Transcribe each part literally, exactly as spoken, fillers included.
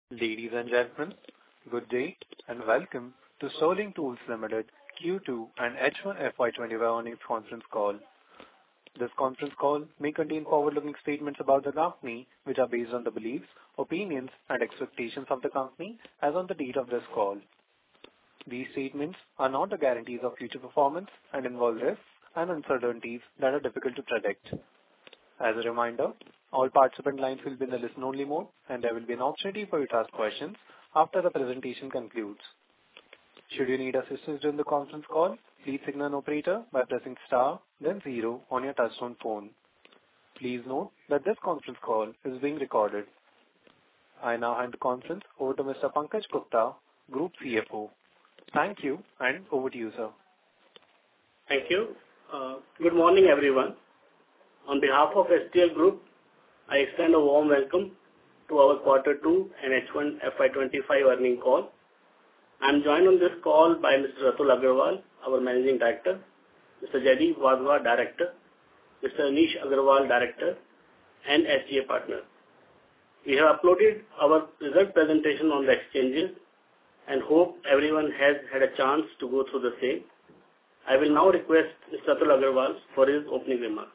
Ladies and gentlemen, good day and welcome to Sterling Tools Limited Q two and H one F Y twenty-five earnings conference call. This conference call may contain forward-looking statements about the company, which are based on the beliefs, opinions, and expectations of the company as on the date of this call. These statements are not the guarantees of future performance and involve risks and uncertainties that are difficult to predict. As a reminder, all participant lines will be in the listen-only mode, and there will be an opportunity for you to ask questions after the presentation concludes. Should you need assistance during the conference call, please signal an operator by pressing star, then zero on your touchtone phone. Please note that this conference call is being recorded. I now hand the conference over to Mister Pankaj Gupta, Group C F O. Thank you, and over to you, sir. Thank you. Uh, good morning, everyone. On behalf of S T L Group, I extend a warm welcome to our Quarter two and H one F Y twenty-five earnings call. I am joined on this call by Mister Atul Agarwal, our Managing Director, Mister Jaideep Wadhwa, Director, Mister Anish Agarwal, Director, and S G A Partner. We have uploaded our result presentation on the exchanges and hope everyone has had a chance to go through the same. I will now request Mister Atul Agarwal for his opening remarks.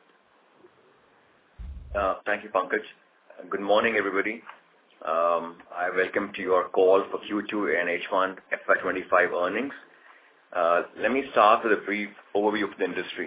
Uh, thank you, Pankaj. Good morning, everybody. Um, I welcome to your call for Q two and H one F Y twenty-five earnings. Uh, let me start with a brief overview of the industry.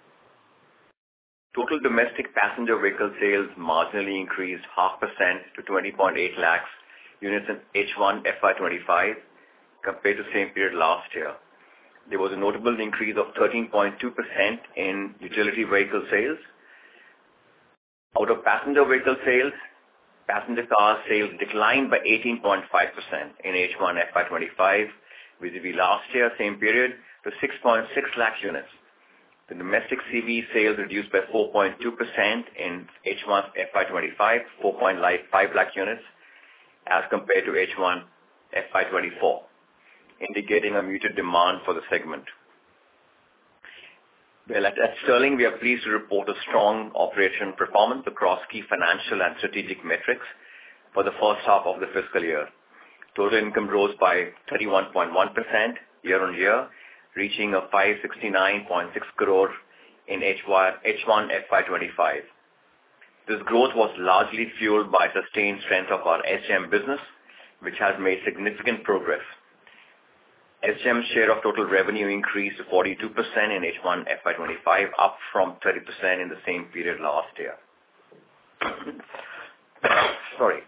Total domestic passenger vehicle sales marginally increased half percent to twenty point eight lakhs units in H one F Y twenty-five compared to the same period last year. There was a notable increase of thirteen point two percent in utility vehicle sales. Out of passenger vehicle sales, passenger car sales declined by eighteen point five percent in H one F Y twenty-five, vis-a-vis last year, same period, to six point six lakhs units. The domestic C V sales reduced by four point two percent in H one F Y twenty-five, four point five lakh units, as compared to H one F Y twenty-four, indicating a muted demand for the segment. Well, at, at Sterling, we are pleased to report a strong operation performance across key financial and strategic metrics for the first half of the fiscal year. Total income rose by thirty-one point one percent year-on-year, reaching a five hundred sixty-nine point six crore in H one F Y twenty-five. This growth was largely fueled by sustained strength of our S G M business, which has made significant progress. S G M's share of total revenue increased to forty-two percent in H one F Y twenty-five, up from thirty percent in the same period last year. Sorry.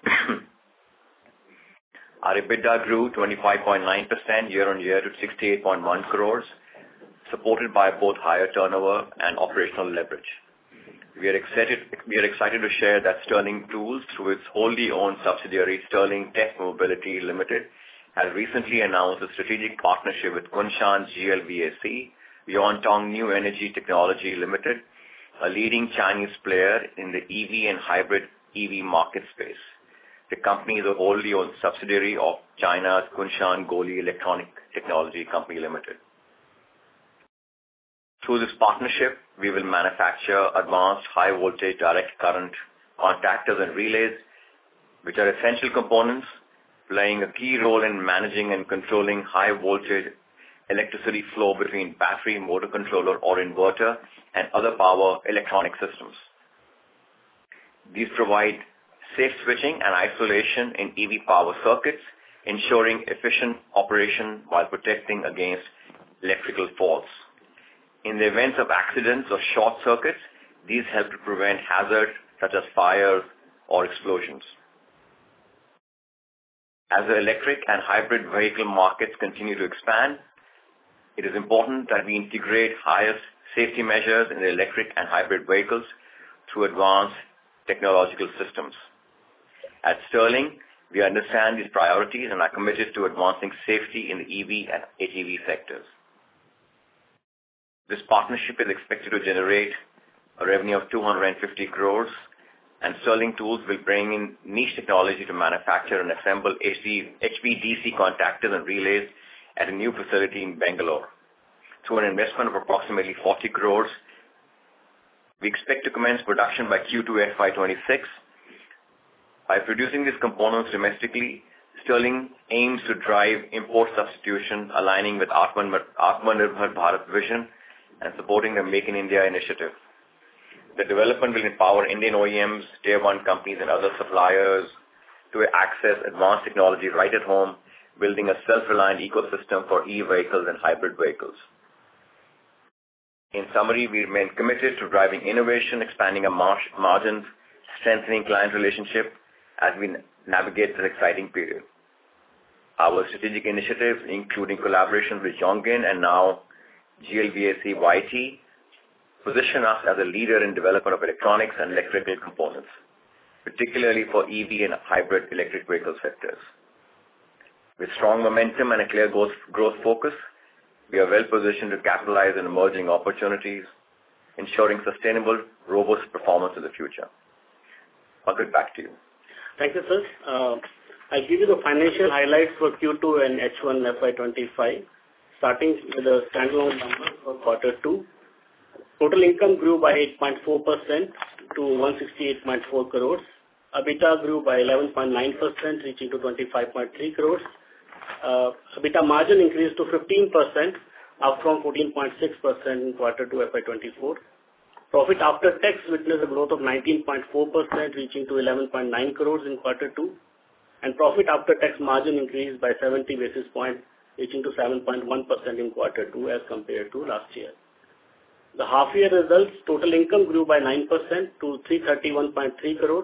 Our EBITDA grew twenty-five point nine percent year-on-year to sixty-eight point one crores, supported by both higher turnover and operational leverage. We are excited, we are excited to share that Sterling Tools, through its wholly owned subsidiary Sterling Tech Mobility Limited, has recently announced a strategic partnership with Kunshan G L V A C, Yuantong New Energy Technology Limited, a leading Chinese player in the E V and hybrid E V market space. The company is a wholly owned subsidiary of China's Kunshan Goli Electronic Technology Company Limited. Through this partnership, we will manufacture advanced high-voltage direct current contactors and relays, which are essential components playing a key role in managing and controlling high-voltage electricity flow between battery, motor controller, or inverter and other power electronic systems. These provide safe switching and isolation in E V power circuits, ensuring efficient operation while protecting against electrical faults. In the event of accidents or short circuits, these help to prevent hazards such as fires or explosions. As the electric and hybrid vehicle markets continue to expand, it is important that we integrate highest safety measures in the electric and hybrid vehicles through advanced technological systems. At Sterling, we understand these priorities and are committed to advancing safety in the E V and H E V sectors. This partnership is expected to generate a revenue of two hundred fifty crores, and Sterling Tools will bring in niche technology to manufacture and assemble H V D C contactors and relays at a new facility in Bangalore. Through an investment of approximately forty crores, we expect to commence production by Q two F Y twenty-six. By producing these components domestically, Sterling aims to drive import substitution, aligning with Atmanirbhar Bharat vision and supporting the Make in India initiative. The development will empower Indian O E Ms, Tier one companies and other suppliers to access advanced technology right at home, building a self-reliant ecosystem for e-vehicles and hybrid vehicles. In summary, we remain committed to driving innovation, expanding our mar- margins, strengthening client relationship as we navigate this exciting period. Our strategic initiatives, including collaborations with Yongin and now G L V A C Y T, position us as a leader in development of electronics and electrical components, particularly for E V and hybrid electric vehicle sectors. With strong momentum and a clear growth, growth focus, we are well positioned to capitalize on emerging opportunities, ensuring sustainable, robust performance in the future. Pankaj, back to you. Thank you, sir. Uh, I'll give you the financial highlights for Q two and H one F Y twenty-five, starting with the standalone numbers for quarter two. Total income grew by eight point four percent to one hundred sixty-eight point four crores. EBITDA grew by eleven point nine percent, reaching to twenty-five point three crores. Uh, EBITDA margin increased to fifteen percent, up from fourteen point six percent in quarter two F Y twenty-four. Profit after tax witnessed a growth of nineteen point four percent, reaching to eleven point nine crores in quarter two. And profit after tax margin increased by seventy basis points, reaching to seven point one percent in quarter two as compared to last year. The half-year results, total income grew by nine percent to three hundred thirty-one point three crores.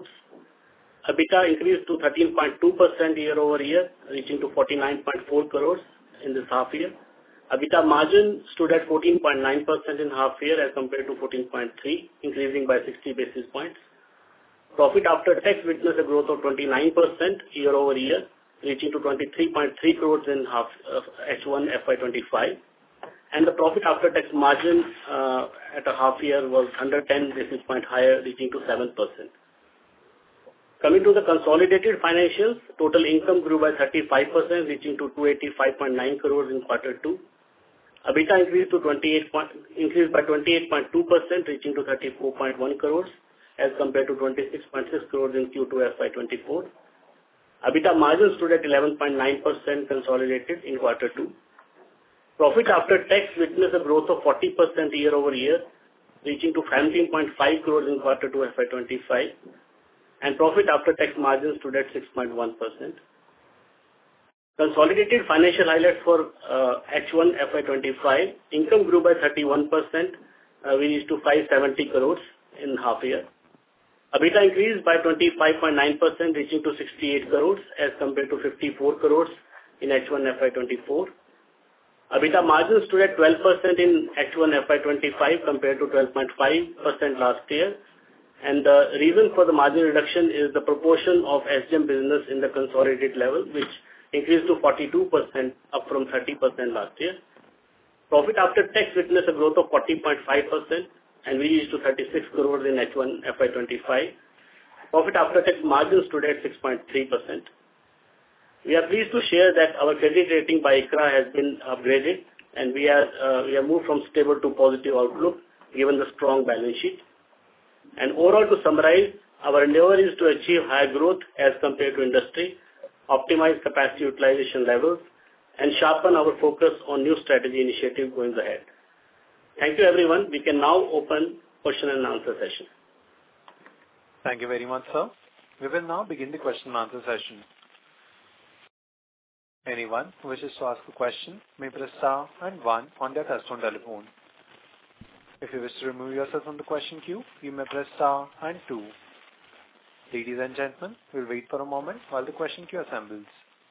EBITDA increased to thirteen point two percent year-over-year, reaching to forty-nine point four crores in this half-year. EBITDA margin stood at fourteen point nine percent in half-year as compared to fourteen point three, increasing by sixty basis points. Profit after tax witnessed a growth of twenty-nine percent year-over-year, reaching to twenty-three point three crores in half, uh, H one F Y twenty-five. And the profit after tax margin uh, at a half year was one hundred ten basis points higher, reaching to seven percent. Coming to the consolidated financials, total income grew by thirty-five percent, reaching to two hundred eighty-five point nine crores in quarter two. EBITDA increased to twenty-eight point, increased by twenty-eight point two percent, reaching to thirty-four point one crores as compared to twenty-six point six crores in Q two F Y twenty-four. EBITDA margin stood at eleven point nine percent consolidated in quarter two. Profit after tax witnessed a growth of forty percent year-over-year, reaching to seventeen point five crores in quarter two F Y twenty-five, and profit after tax margin stood at six point one percent. Consolidated financial highlights for uh, H one F Y twenty-five, income grew by thirty-one percent, uh, we reached to five hundred seventy crores in half year. EBITDA increased by twenty-five point nine percent, reaching to sixty-eight crores as compared to fifty-four crores in H one F Y twenty-four. EBITDA margin stood at twelve percent in H one F Y twenty-five compared to twelve point five percent last year. And the reason for the margin reduction is the proportion of S G M business in the consolidated level, which increased to forty-two percent, up from thirty percent last year. Profit after tax witnessed a growth of forty point five percent, and we reached to thirty-six crores in H one F Y twenty-five. Profit after tax margin stood at six point three percent. We are pleased to share that our credit rating by ICRA has been upgraded, and we are uh, we have moved from stable to positive outlook given the strong balance sheet. And overall, to summarize, our endeavor is to achieve higher growth as compared to industry, optimize capacity utilization levels, and sharpen our focus on new strategy initiative going ahead. Thank you, everyone. We can now open question and answer session. Thank you very much, sir. We will now begin the question and answer session. Anyone who wishes to ask a question may press star and one on their touchtone telephone. If you wish to remove yourself from the question queue, you may press star and two. Ladies and gentlemen, we'll wait for a moment while the question queue assembles.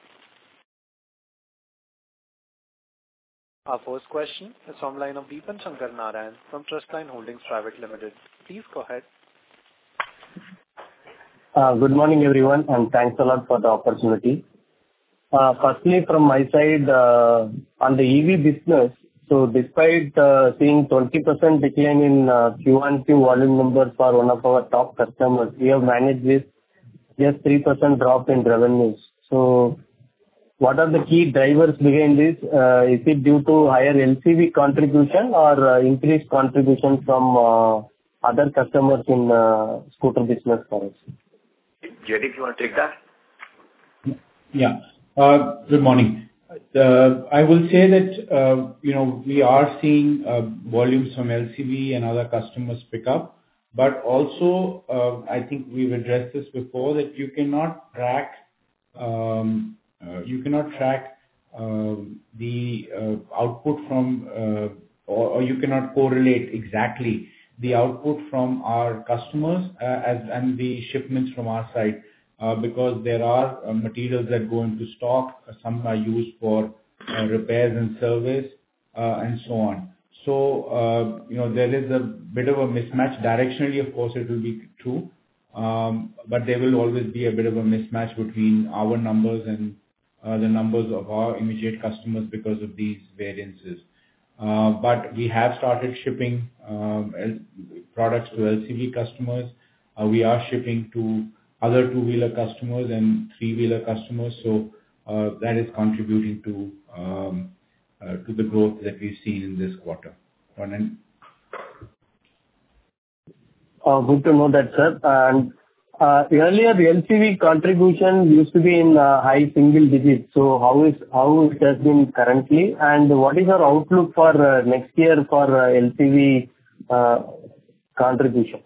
Our first question is from line of Deepan Shankar Narayan from Trustline Holdings Private Limited. Please go ahead. Uh, good morning, everyone, and thanks a lot for the opportunity. Uh, firstly, from my side, uh, on the E V business, so despite uh, seeing twenty percent decline in uh, Q one Q volume numbers for one of our top customers, we have managed with just three percent drop in revenues. So what are the key drivers behind this? Uh, is it due to higher L C V contribution or uh, increased contribution from uh, other customers in uh, scooter business for us? Jaideep, you want to take that? Yeah. Uh, Good morning. Uh, I will say that, uh, you know, we are seeing uh, volumes from L C V and other customers pick up, but also, uh, I think we've addressed this before, that you cannot track, um, uh, you cannot track um, the uh, output from, uh, or or you cannot correlate exactly the output from our customers, uh, as and the shipments from our side. Uh, because there are uh, materials that go into stock. uh, Some are used for uh, repairs and service, uh, and so on. So, uh, you know, there is a bit of a mismatch. Directionally, of course, it will be true, um, but there will always be a bit of a mismatch between our numbers and uh, the numbers of our immediate customers because of these variances. Uh, But we have started shipping um, L- products to L C V customers. Uh, We are shipping to other two-wheeler customers and three-wheeler customers. So, uh, that is contributing to um, uh, to the growth that we've seen in this quarter. On an- Uh, Good to know that, sir. And uh, earlier, the L C V contribution used to be in uh, high single digits. So how is how it has been currently, and what is our outlook for uh, next year for uh, L C V uh, contribution?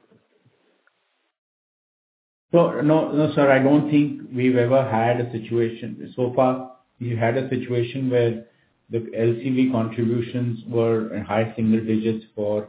So no, no, sir, I don't think we've ever had a situation. So far, we had a situation where the L C V contributions were in high single digits for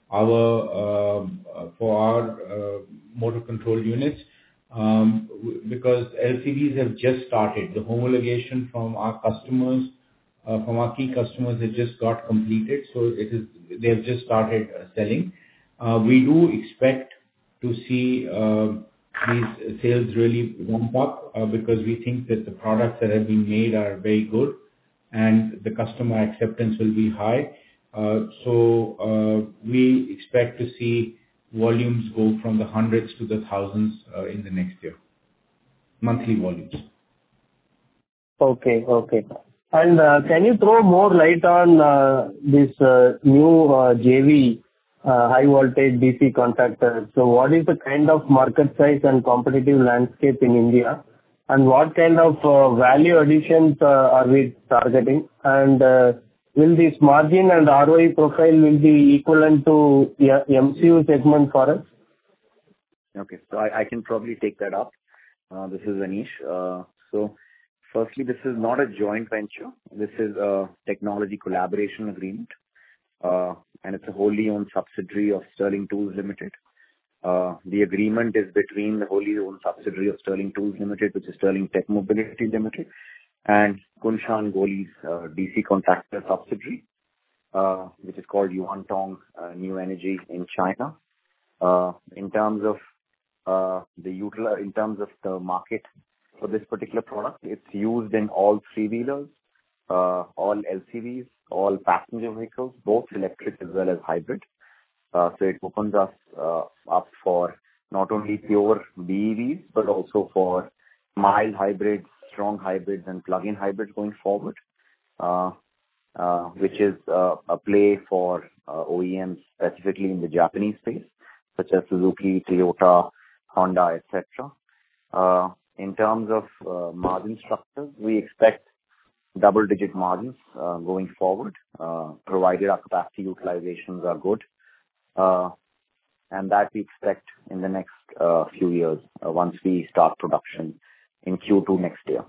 our um, uh, for our uh, motor control units, um, w- because L C Vs have just started. The homologation from our customers, uh, from our key customers, has just got completed, so it is, they have just started uh, selling. Uh, We do expect to see uh, these sales really ramp up, uh, because we think that the products that have been made are very good and the customer acceptance will be high. Uh, So, uh, we expect to see volumes go from the hundreds to the thousands uh, in the next year, monthly volumes. Okay, okay. And uh, can you throw more light on uh, this uh, new uh, J V uh, high voltage D C contactor? So what is the kind of market size and competitive landscape in India? And what kind of uh, value additions uh, are we targeting? And uh, will this margin and R O I profile will be equivalent to yeah, M C U segment for us? Okay. So I I can probably take that up. Uh, This is Anish. Uh, So firstly, this is not a joint venture. This is a technology collaboration agreement, uh, and it's a wholly owned subsidiary of Sterling Tools Limited. Uh, The agreement is between the wholly owned subsidiary of Sterling Tools Limited, which is Sterling Tech Mobility Limited, and Kunshan Goli's uh, D C contactor subsidiary, uh, which is called Yuantong uh, New Energy in China. Uh, In terms of uh, the util- in terms of the market for this particular product, it's used in all three-wheelers, uh, all L C Vs, all passenger vehicles, both electric as well as hybrid. Uh, So it opens us uh, up for not only pure B E Vs, but also for mild hybrids, strong hybrids, and plug-in hybrids going forward, uh, uh, which is uh, a play for uh, O E Ms, specifically in the Japanese space, such as Suzuki, Toyota, Honda, et cetera. Uh, In terms of uh, margin structures, we expect double-digit margins uh, going forward, uh, provided our capacity utilizations are good. Uh, and that we expect in the next uh, few years, uh, once we start production in Q two next year.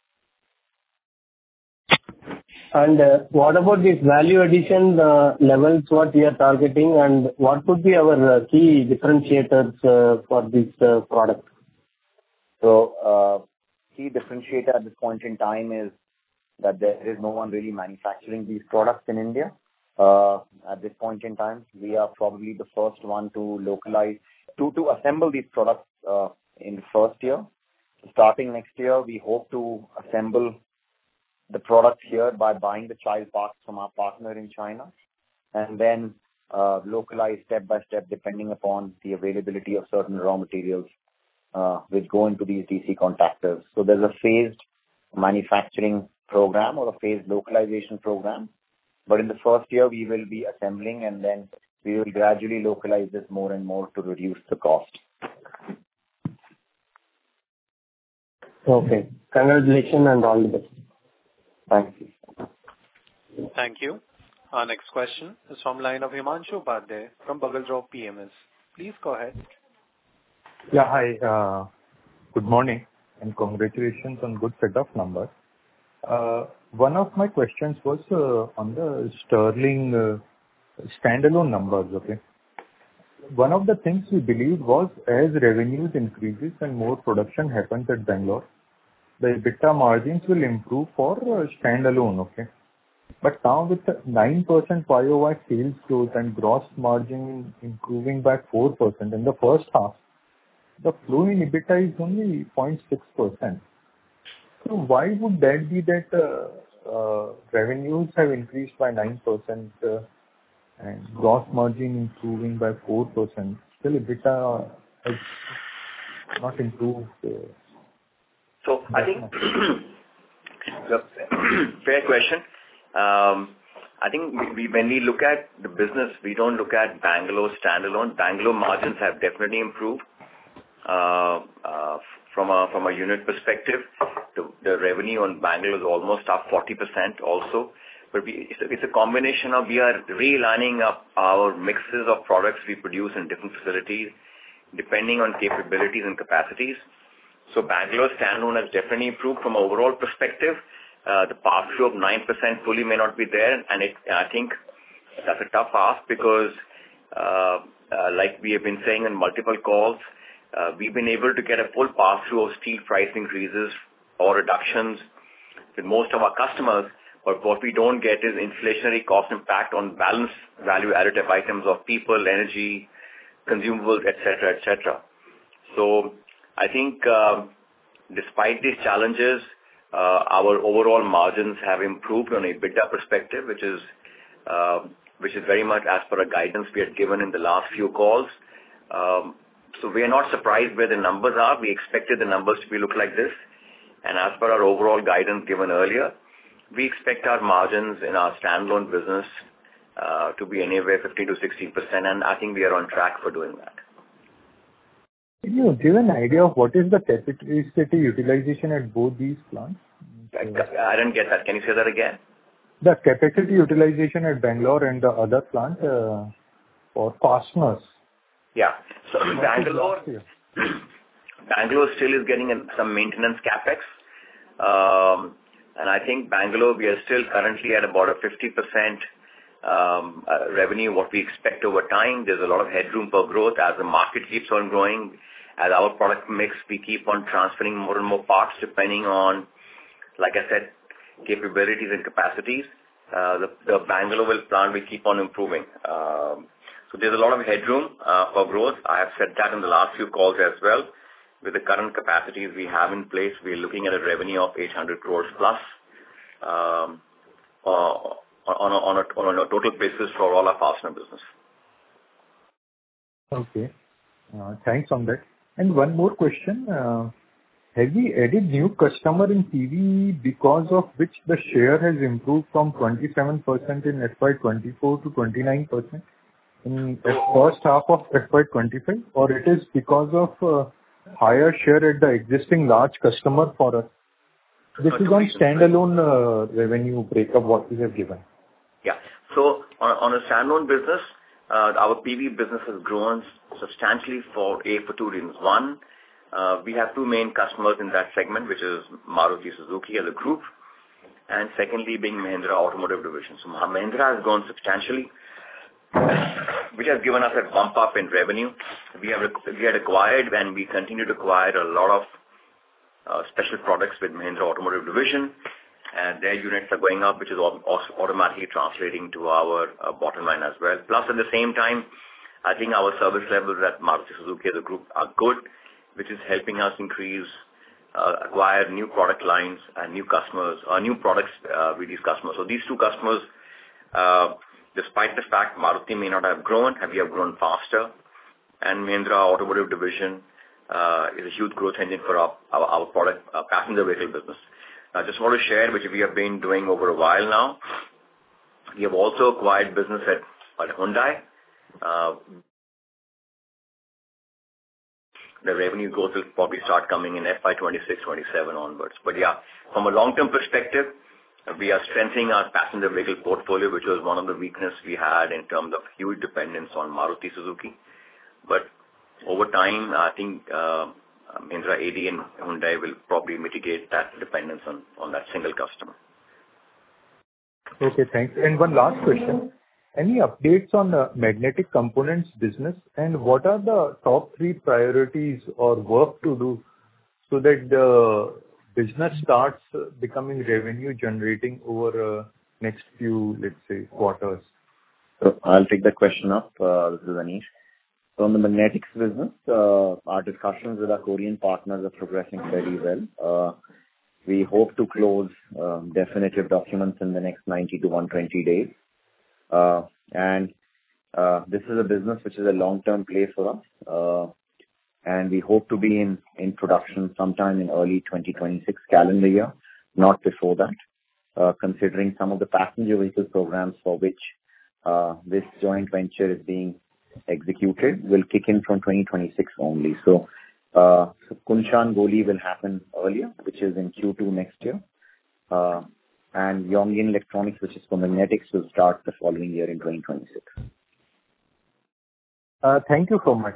And uh, what about this value addition uh, levels, what we are targeting, and what could be our uh, key differentiators uh, for this uh, product? So, uh, key differentiator at this point in time is that there is no one really manufacturing these products in India. Uh, at this point in time, we are probably the first one to localize, to, to assemble these products uh, in the first year. Starting next year, we hope to assemble the product here by buying the child parts from our partner in China, and then uh, localize step by step depending upon the availability of certain raw materials uh, which go into these D C contactors. So there's a phased manufacturing program or a phased localization program. But in the first year, we will be assembling, and then we will gradually localize this more and more to reduce the cost. Okay. Congratulations and all the best. Thank you. Thank you. Our next question is from line of Himanshu Upadhyay from BugleRock P M S. Please go ahead. Yeah, hi. Uh, good morning and congratulations on good set of numbers. Uh, one of my questions was uh, on the Sterling uh, standalone numbers, okay? One of the things we believed was as revenues increases and more production happens at Bangalore, the EBITDA margins will improve for uh, standalone, okay? But now with the nine percent Y O Y sales growth and gross margin improving by four percent in the first half, the flow in EBITDA is only zero point six percent. So why would that be that uh, uh, revenues have increased by nine percent uh, and gross margin improving by four percent? Still EBITDA has not improved. Uh, so I think fair question. Um, I think we, we, when we look at the business, we don't look at Bangalore standalone. Bangalore margins have definitely improved uh, uh, from a from a unit perspective. The, the revenue on Bangalore is almost up forty percent also. But we, it's, a, it's a combination of we are realigning up our mixes of products we produce in different facilities depending on capabilities and capacities. So Bangalore standalone has definitely improved from an overall perspective. Uh, the pass-through of nine percent fully may not be there, and it, I think that's a tough ask because, uh, uh, like we have been saying in multiple calls, uh, we've been able to get a full pass-through of steel price increases or reductions with most of our customers, but what we don't get is inflationary cost impact on balance value additive items of people, energy, consumables, et cetera, et cetera. So I think uh, despite these challenges, Uh, our overall margins have improved on a EBITDA perspective, which is uh, which is very much as per a guidance we had given in the last few calls. Um, so we are not surprised where the numbers are. We expected the numbers to be look like this. And as per our overall guidance given earlier, we expect our margins in our standalone business uh, to be anywhere fifteen to sixteen percent, and I think we are on track for doing that. Can you give an idea of what is the capacity utilization at both these plants? I, I didn't get that. Can you say that again? The capacity utilization at Bangalore and the other plant uh, for fasteners. Yeah. So Bangalore, Bangalore still is getting in some maintenance capex. Um, and I think Bangalore, we are still currently at about a fifty percent um, uh, revenue, what we expect over time. There's a lot of headroom for growth as the market keeps on growing. As our product mix, we keep on transferring more and more parts depending on, like I said, capabilities and capacities. Uh, the, the Bangalore plant will keep on improving. Um, so there's a lot of headroom uh, for growth. I have said that in the last few calls as well. With the current capacities we have in place, we're looking at a revenue of eight hundred crores plus um, uh, on, a, on, a, on a total basis for all our fastener business. Okay. Uh, thanks on that. And one more question. Uh, Have we added new customer in P V because of which the share has improved from twenty-seven percent in F Y twenty-four to twenty-nine percent in the first half of F Y twenty-five? Or it is because of uh, higher share at the existing large customer for us? This is on standalone uh, revenue breakup what we have given. Yeah. So on, on a standalone business, uh, our P V business has grown substantially for A, for two reasons. One, Uh, we have two main customers in that segment, which is Maruti Suzuki as a group, and secondly being Mahindra Automotive Division. So Mahindra has grown substantially, which has given us a bump up in revenue. We have we had acquired and we continue to acquire a lot of uh, special products with Mahindra Automotive Division, and their units are going up, which is also automatically translating to our uh, bottom line as well. Plus, at the same time, I think our service levels at Maruti Suzuki as a group are good, which is helping us increase, uh, acquire new product lines and new customers, or new products uh, with these customers. So these two customers, uh, despite the fact Maruti may not have grown, have we have grown faster, and Mahindra Automotive Division uh, is a huge growth engine for our, our, our product, uh, passenger vehicle business. I just want to share, which we have been doing over a while now. We have also acquired business at, at Hyundai. Uh, the revenue growth will probably start coming in F Y twenty-six, twenty-seven onwards. But yeah, from a long-term perspective, we are strengthening our passenger vehicle portfolio, which was one of the weaknesses we had in terms of huge dependence on Maruti Suzuki. But over time, I think uh, Mahindra A D and Hyundai will probably mitigate that dependence on, on that single customer. Okay, thanks. And one last question. Any updates on the magnetic components business, and what are the top three priorities or work to do so that the business starts becoming revenue generating over uh, next few, let's say, quarters? So I'll take that question up. Uh, this is Anish. So on the magnetics business, uh, our discussions with our Korean partners are progressing very well. Uh, we hope to close um, definitive documents in the next ninety to one hundred twenty days. Uh, and uh, this is a business which is a long-term play for us. Uh, and we hope to be in, in production sometime in early twenty twenty-six calendar year, not before that, uh, considering some of the passenger vehicle programs for which uh, this joint venture is being executed will kick in from twenty twenty-six only. So, uh, so Kunshan Goli will happen earlier, which is in Q two next year. Uh, and Yongin Electronics, which is for magnetics, will start the following year in twenty twenty-six. Uh, thank you so much.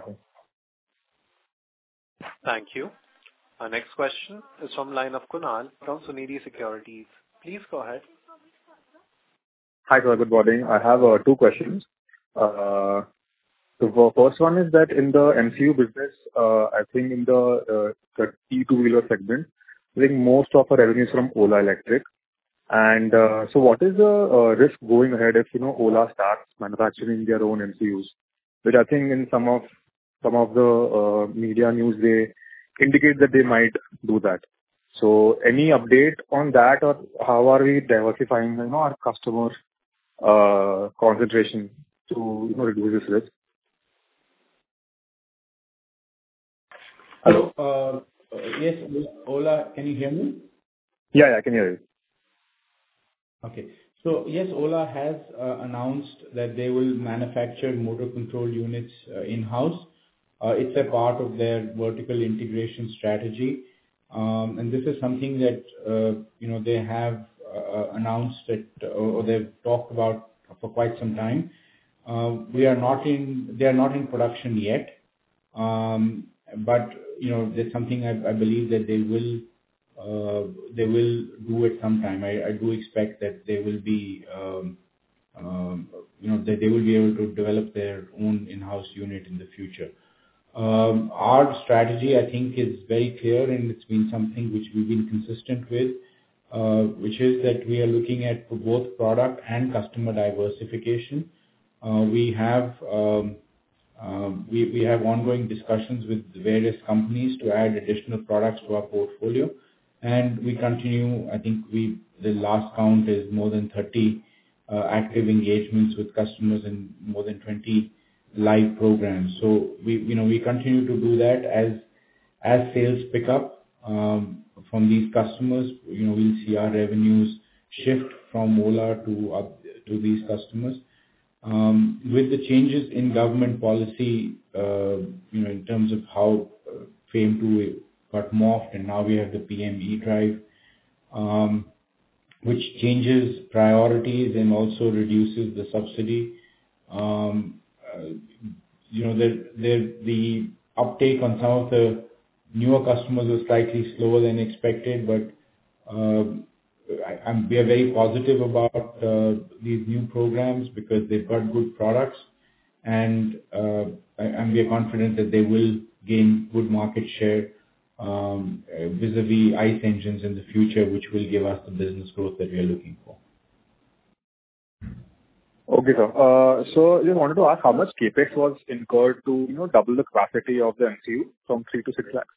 Thank you. Our next question is from line of Kunal from Sunidhi Securities. Please go ahead. Hi, sir. Good morning. I have uh, two questions. Uh, the first one is that in the M C U business, uh, I think in the, uh, the T two-wheeler segment, I think most of our revenue is from Ola Electric. And uh, so what is the uh, risk going ahead if, you know, Ola starts manufacturing their own M C Us, which I think in some of some of the uh, media news, they indicate that they might do that. So any update on that, or how are we diversifying, you know, our customer uh, concentration to, you know, reduce this risk? Hello. Uh, uh, yes, Ola, can you hear me? Yeah, yeah, I can hear you. Okay. So yes, Ola has uh, announced that they will manufacture motor control units uh, in-house. Uh, it's a part of their vertical integration strategy. Um, and this is something that, uh, you know, they have uh, announced it, or they've talked about for quite some time. Uh, we are not in, they are not in production yet. Um, but, you know, there's something I, I believe that they will, uh, they will do it sometime. I, I do expect that they will be, um, um, you know, that they will be able to develop their own in-house unit in the future. Um, our strategy, I think, is very clear, and it's been something which we've been consistent with, uh, which is that we are looking at both product and customer diversification. Uh, we have um, um, we, we have ongoing discussions with various companies to add additional products to our portfolio, and we continue. I think we the last count is more than thirty uh, active engagements with customers and more than twenty live programs. So we, you know, we continue to do that as as sales pick up um, from these customers. You know, we'll see our revenues shift from Ola to uh, to these customers. Um, with the changes in government policy, uh, you know, in terms of how uh, FAME two got morphed, and now we have the P M E-Drive, um, which changes priorities and also reduces the subsidy. Um, Uh, you know, the, the, the uptake on some of the newer customers was slightly slower than expected, but uh, I, I'm, we are very positive about uh, these new programs because they've got good products, and, uh, and we are confident that they will gain good market share um, vis-a-vis ICE engines in the future, which will give us the business growth that we are looking for. Okay, sir. Uh, so just wanted to ask how much capex was incurred to, you know, double the capacity of the M C U from three to six lakhs?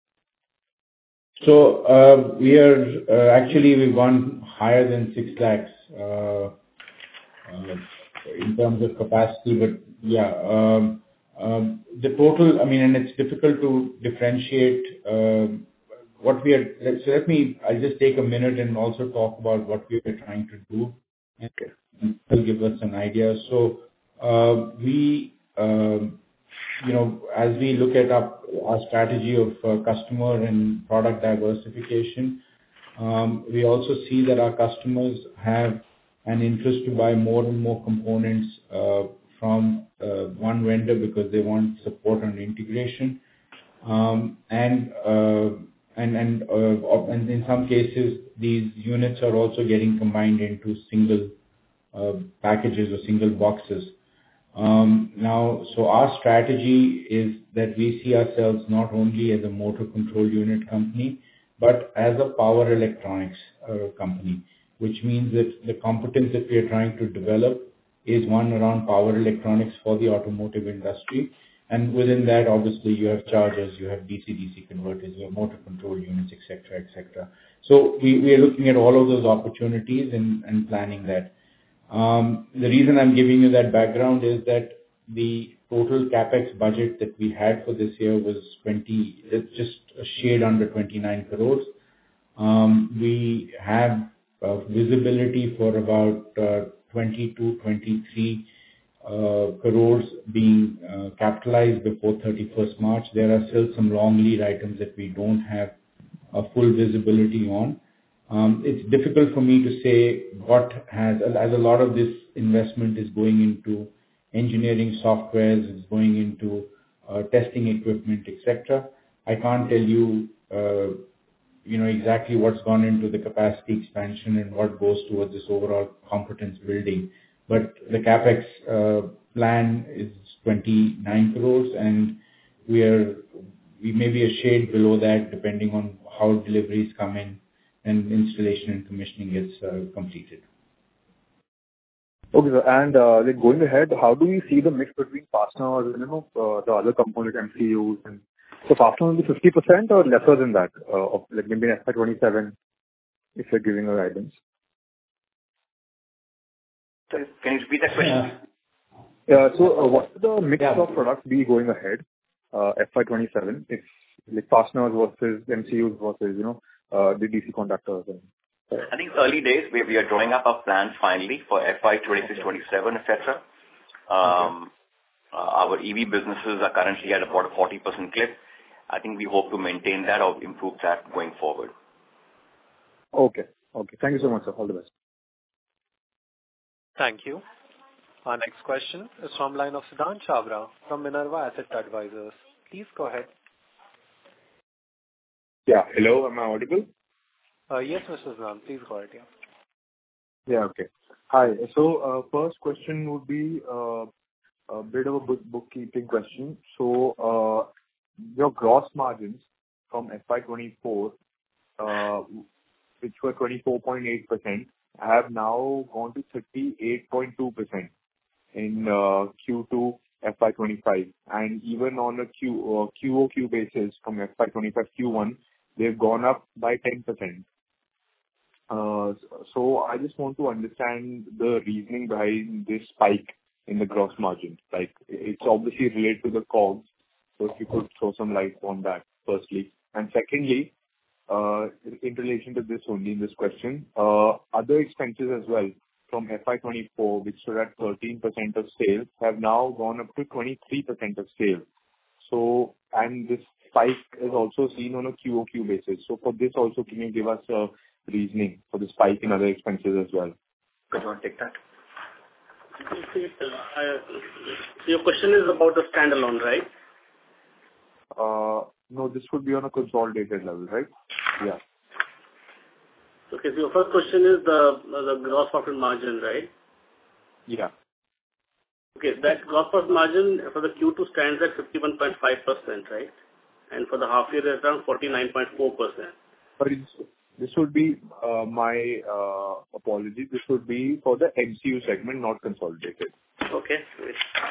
So uh, we are uh, actually we've gone higher than six lakhs uh, uh, in terms of capacity, but yeah, um, um, the total. I mean, and it's difficult to differentiate uh, what we are. So let me. I'll just take a minute and also talk about what we are trying to do. Okay. Will give us an idea. So uh, we um, you know, as we look at our, our strategy of uh, customer and product diversification, um, we also see that our customers have an interest to buy more and more components uh, from uh, one vendor because they want support on integration. Um, and, uh, and, and, uh, and in some cases, these units are also getting combined into single uh, packages or single boxes. Um, now, so our strategy is that we see ourselves not only as a motor control unit company, but as a power electronics uh, company, which means that the competence that we are trying to develop is one around power electronics for the automotive industry. And within that, obviously, you have chargers, you have D C D C converters, you have motor control units, et cetera, et cetera. So we, we are looking at all of those opportunities and, and planning that. Um, the reason I'm giving you that background is that the total capex budget that we had for this year was twenty, just a shade under twenty-nine crores. Um, we have uh, visibility for about uh, twenty-two, twenty-three uh, crores being uh, capitalized before thirty-first March. There are still some long lead items that we don't have a full visibility on. Um, it's difficult for me to say what has, as a lot of this investment is going into engineering softwares, it's going into uh, testing equipment, et cetera. I can't tell you, uh, you know, exactly what's gone into the capacity expansion and what goes towards this overall competence building. But the capex uh, plan is twenty-nine crores, and we are we may be a shade below that depending on how deliveries come in and installation and commissioning gets uh, completed. Okay, sir. And uh, like going ahead, how do we see the mix between fasteners and, you know, uh, the other component M C Us? And so fasteners will be fifty percent or lesser than that, uh, of like maybe F Y twenty-seven, if you're giving a guidance? So can you repeat that question? Yeah. So uh, what will the mix Yeah. of products be going ahead, uh, F Y twenty-seven, if like fasteners versus M C Us versus, you know, uh, the D C conductors? And, uh, I think it's early days. We, we are drawing up our plans finally for F Y twenty-six, twenty-seven, et cetera. Um, uh, our E V businesses are currently at about a forty percent clip. I think we hope to maintain that or improve that going forward. Okay. Okay. Thank you so much, sir. All the best. Thank you. Our next question is from line of Siddhant Chabra from Minerva Asset Advisors. Please go ahead. Yeah. Hello. Am I audible? Uh, yes, Mister Siddhant, please go ahead. Yeah. Yeah. Okay. Hi. So, uh, first question would be uh, a bit of a book bookkeeping question. So, uh, your gross margins from F Y twenty-four, uh, which were twenty-four point eight percent, have now gone to thirty-eight point two percent in uh, Q two F Y twenty-five. And even on a Q, uh, Q O Q basis from F Y twenty-five Q one, they've gone up by ten percent. Uh, so I just want to understand the reasoning behind this spike in the gross margin. Like, it's obviously related to the costs. So if you could throw some light on that, firstly. And secondly, uh, in relation to this only in this question, uh, other expenses as well from F Y twenty-four, which stood at thirteen percent of sales, have now gone up to twenty-three percent of sales. So, and this spike is also seen on a Q O Q basis. So for this also, can you give us a reasoning for the spike in other expenses as well? Could you want to take that? Uh, your question is about the standalone, right? Uh, no, this would be on a consolidated level, right? Yeah. Okay, so your first question is the the gross profit margin, right? Yeah. Okay, that gross profit margin for the Q two stands at fifty-one point five percent, right? And for the half year, it's around forty-nine point four percent. But it's, this would be, uh, my uh, apology, this would be for the M C U segment, not consolidated. Okay, wait.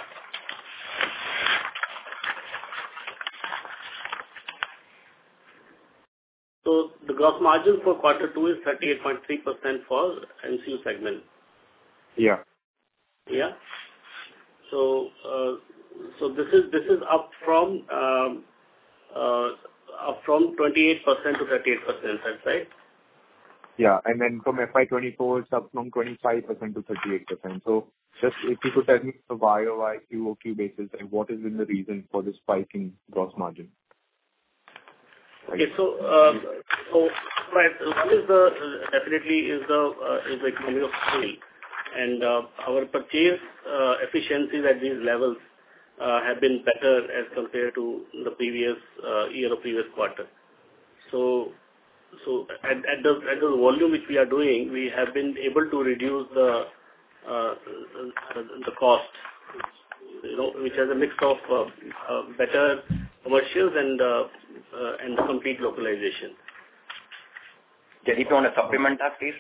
So the gross margin for quarter two is thirty-eight point three percent for M C U segment. Yeah. Yeah. So, uh, so this is this is up from um, uh, up from twenty-eight percent to thirty-eight percent. That's right. Yeah. And then from F Y twenty-four, it's up from twenty-five percent to thirty-eight percent. So just if you could tell me the Y O Y, Q O Q basis, and what has been the reason for this spike in gross margin? Okay. So, uh, so right, one is the uh, definitely is the uh, is the economy of scale, and uh, our purchase uh, efficiencies at these levels uh, have been better as compared to the previous uh, year or previous quarter. So, so at, at the at the volume which we are doing, we have been able to reduce the uh, the cost, you know, which has a mix of uh, uh, better commercials and uh, uh, and complete localization. Jaideep, you want to supplement that, please?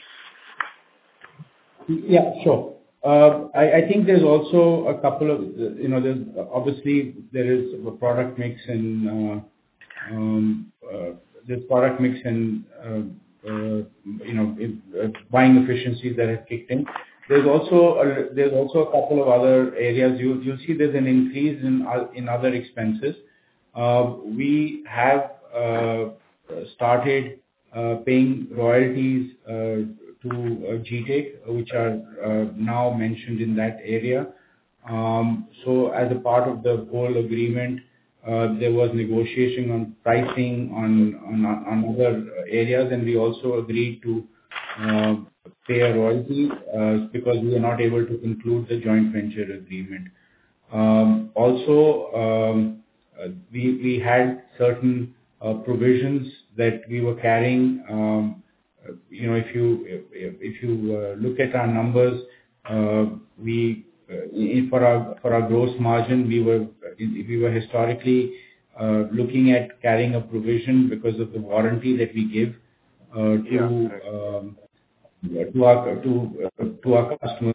Yeah, sure. Uh, I I think there's also a couple of, you know, there's obviously there is a product mix and uh, um, uh, there's product mix and, uh, uh, you know, it- uh, buying efficiencies that have kicked in. There's also a there's also a couple of other areas. You- You'll see there's an increase in o- in other expenses. Uh, We have uh, started uh, paying royalties uh, to uh, G TEC, which are uh, now mentioned in that area. Um, So as a part of the whole agreement, uh, there was negotiation on pricing on on on other areas, and we also agreed to uh, pay a royalty uh, because we were not able to conclude the joint venture agreement. Um, Also, um, uh, we we had certain uh, provisions that we were carrying. Um, uh, You know, if you if if you uh, look at our numbers, uh, we uh, in- for our for our gross margin, we were we were historically uh, looking at carrying a provision because of the warranty that we give uh, to um, to our to uh, to our customers.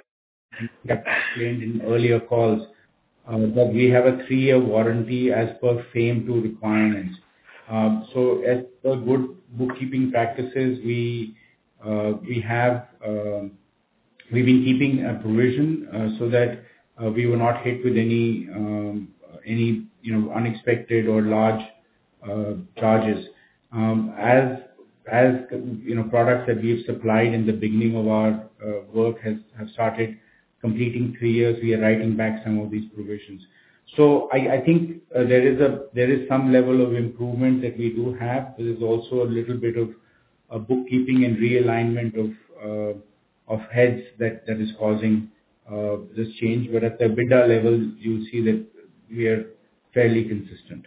That explained in earlier calls, uh, that we have a three-year warranty as per FAME two requirements. Um, So as per good bookkeeping practices, we uh, we have um, we've been keeping a provision uh, so that uh, we were not hit with any um, any you know unexpected or large uh, charges. Um, As as you know, products that we've supplied in the beginning of our uh, work has have started completing three years, we are writing back some of these provisions. So I I think uh, there is a there is some level of improvement that we do have. There is also a little bit of uh, bookkeeping and realignment of uh, of heads that that is causing uh, this change. But at the EBITDA level, you'll see that we are fairly consistent.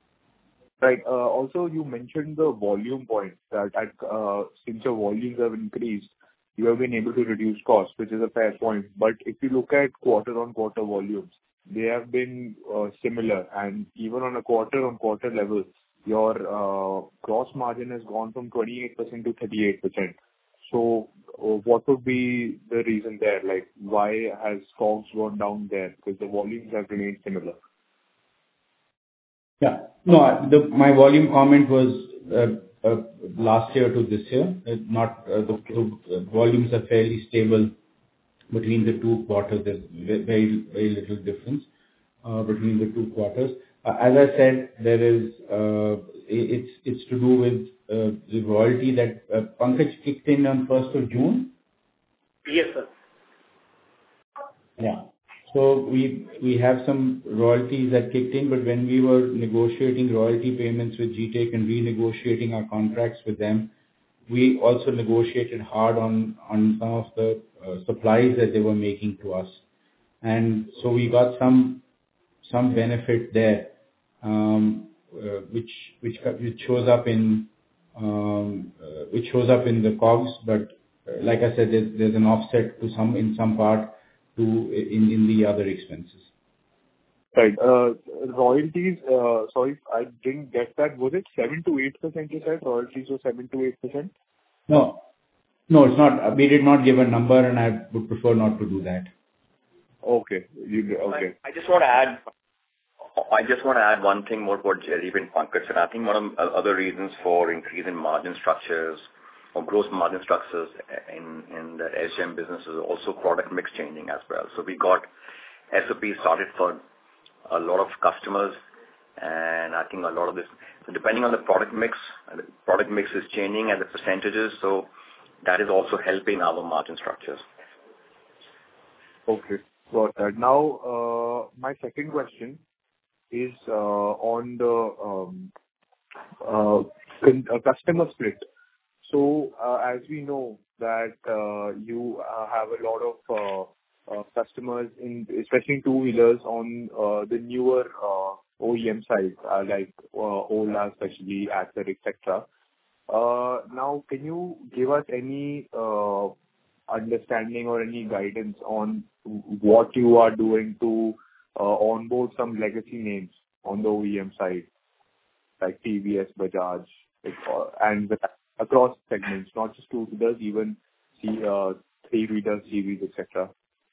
Right. Uh, Also, you mentioned the volume point that at, uh, since your volumes have increased, you have been able to reduce costs, which is a fair point. But if you look at quarter-on-quarter volumes, they have been uh, similar. And even on a quarter-on-quarter level, your uh, gross margin has gone from twenty-eight percent to thirty-eight percent. So uh, what would be the reason there? Like, why has COGS gone down there? Because the volumes have remained similar. Yeah. No, I- the my volume comment was uh, uh, last year to this year. Uh, Not uh, the the, uh, volumes are fairly stable between the two quarters. There's ve- very very little difference uh, between the two quarters. Uh, As I said, there is uh, i- it's it's to do with uh, the royalty that uh, Pankaj kicked in on first of June. Yes, sir. Yeah. So we we have some royalties that kicked in, but when we were negotiating royalty payments with G TEC and renegotiating our contracts with them, we also negotiated hard on on some of the uh, supplies that they were making to us. And so we got some some benefit there, um, uh, which which co- which shows up in um, uh, which shows up in the COGS. But uh, like I said, there's there's an offset to some in some part to in in the other expenses. Right. Uh, Royalties, uh, sorry, I didn't get that. Was it seven to eight percent you said? Royalties were seven to eight percent? No, no, it's not. We did not give a number, and I would prefer not to do that. Okay. You okay. I I just want to add I just want to add one thing more to what Jaideep and Pankaj said. I think one of the other reasons for increase in margin structures or gross margin structures in in the S G M business is also product mix changing as well. So we got S O P started for a lot of customers, and I think a lot of this, so depending on the product mix, the product mix is changing and the percentages. So that is also helping our margin structures. Okay. Got that. Now, uh, my second question is uh, on the um, uh, con- uh, customer split. So, uh, as we know that uh, you uh, have a lot of uh, uh, customers, in, especially in two-wheelers, on uh, the newer uh, O E M side, uh, like uh, Ola, especially, Ather, et cetera. Uh, now, can you give us any uh, understanding or any guidance on what you are doing to uh, onboard some legacy names on the O E M side, like T V S, Bajaj, like, uh, and the, across segments, not just two-wheelers, even C, uh, three-wheelers, C Vs, et cetera.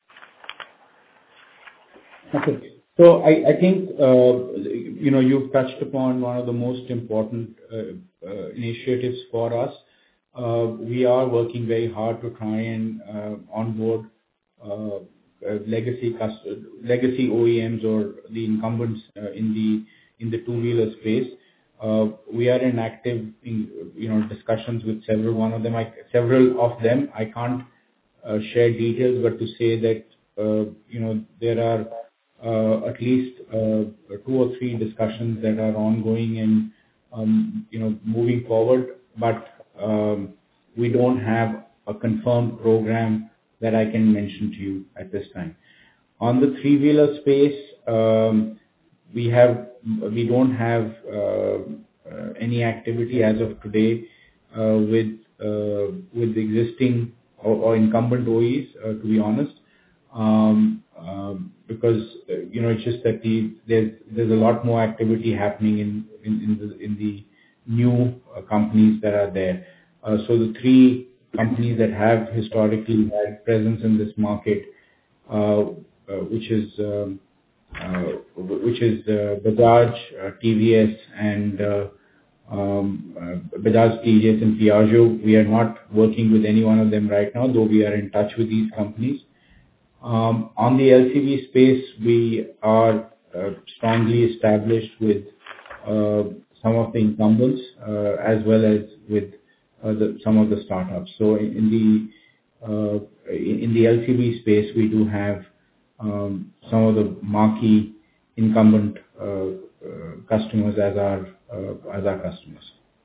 Okay. So I I think, uh, you know, you've touched upon one of the most important uh, uh, initiatives for us. Uh, We are working very hard to try and uh, onboard uh, uh, legacy cust- legacy O E Ms or the incumbents uh, in the in the two-wheeler space. Uh, We are in active, in, you know, discussions with several one of them. I Several of them. I can't uh, share details, but to say that, uh, you know, there are uh, at least uh, two or three discussions that are ongoing and, um, you know, moving forward. But um, we don't have a confirmed program that I can mention to you at this time. On the three-wheeler space, um, we have we don't have uh, uh, any activity as of today uh, with uh, with the existing or, or incumbent O Es, uh, to be honest, um, um, because uh, you know it's just that the there's there's a lot more activity happening in in, in the in the new uh, companies that are there. Uh, so the three companies that have historically had presence in this market, uh, uh, which is um, uh, which is uh, Bajaj, uh, T V S, and uh, um, uh, Bajaj, T V S, and Piaggio. We are not working with any one of them right now, though we are in touch with these companies. Um, On the L C V space, we are uh, strongly established with uh, some of the incumbents, uh, as well as with uh, the- some of the startups. So in in the uh, in the L C V space, we do have um, some of the marquee incumbent uh, uh, customers as our uh, as our customers.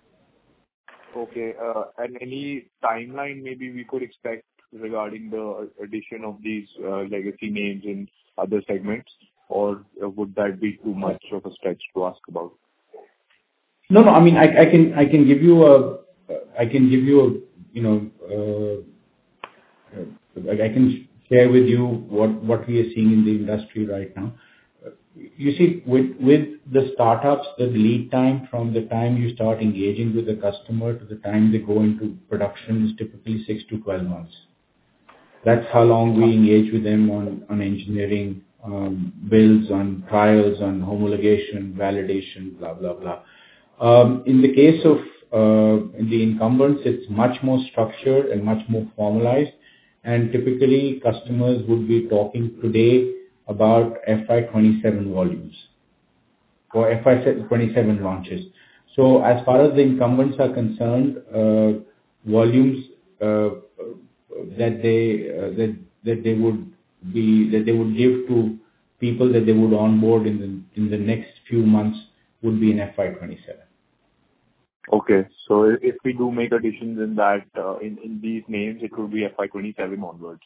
Okay. Uh, and any timeline maybe we could expect regarding the addition of these uh, legacy names in other segments, or uh, would that be too much of a stretch to ask about? No, no. I mean, I I can I can give you a, I can give you a, you know, uh, uh, I can share with you what what we are seeing in the industry right now. You see, with with the startups, the lead time from the time you start engaging with the customer to the time they go into production is typically six to twelve months. That's how long we engage with them on on engineering, um, builds, on trials, on homologation, validation, blah, blah, blah. Um, In the case of uh, the incumbents, it's much more structured and much more formalized, and typically customers would be talking today about F Y twenty-seven volumes or F Y twenty-seven launches. So as far as the incumbents are concerned, uh, volumes uh, that they uh, that that they would be that they would give to people that they would onboard in the in the next few months would be in F Y twenty-seven. Okay. So i- if we do make additions in that, uh, in in these names, it will be F Y twenty-seven onwards.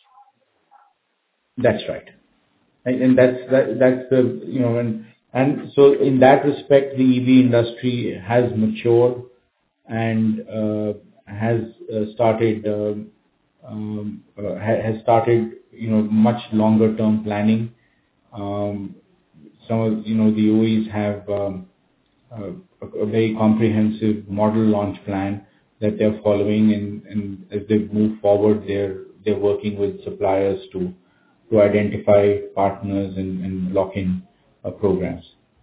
That's right. And and that's that that's the, you know, and and so in that respect, the E V industry has matured and uh, has uh, started um, um, uh, ha- has started, you know, much longer term planning. Um, Some of, you know, the O Es have um, uh, a a very comprehensive model launch plan that they're following, and and as they move forward, they're they're working with suppliers to to identify partners and and lock in uh, programs.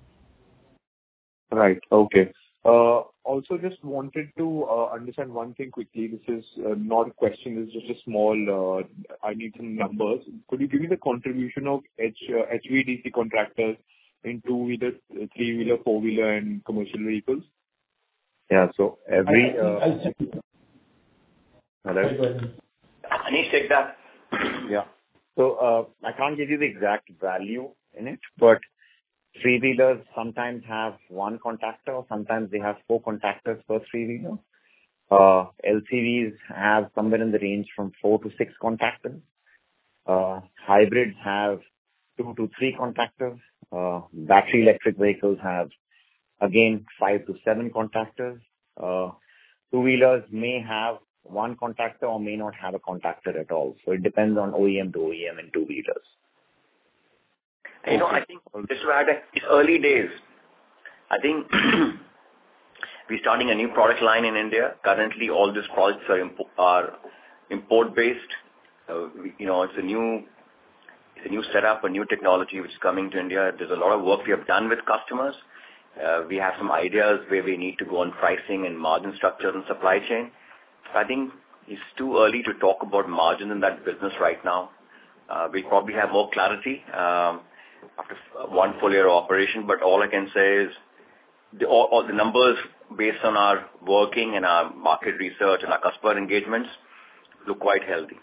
Right. Okay. Uh, Also just wanted to uh, understand one thing quickly. This is uh, not a question, it's just a small, uh, I need some numbers. Could you give me the contribution of H uh, H V D C contractors in two-wheeler, uh, three-wheeler, four-wheeler, and commercial vehicles? Yeah. So every, I- uh, I'll send Hello. Anish, take that. Yeah. So uh, I can't give you the exact value in it, but three-wheelers sometimes have one contactor, sometimes they have four contactors per three-wheeler. Uh, L C Vs have somewhere in the range from four to six contactors. Uh, hybrids have two to three contactors. Uh, battery electric vehicles have, again, five to seven contactors. Uh, two-wheelers may have one contactor or may not have a contactor at all. So it depends on O E M to O E M in two-wheelers. You know, I think just to add, it's early days. I think we're starting a new product line in India. Currently, all these products are, impo- are import-based. Uh, we, you know, it's a new it's a new setup, a new technology which is coming to India. There's a lot of work we have done with customers. Uh, we have some ideas where we need to go on pricing and margin structures and supply chain. I think it's too early to talk about margin in that business right now. Uh, we'll probably have more clarity um, after one full year of operation, but all I can say is the, all, all the numbers based on our working and our market research and our customer engagements look quite healthy.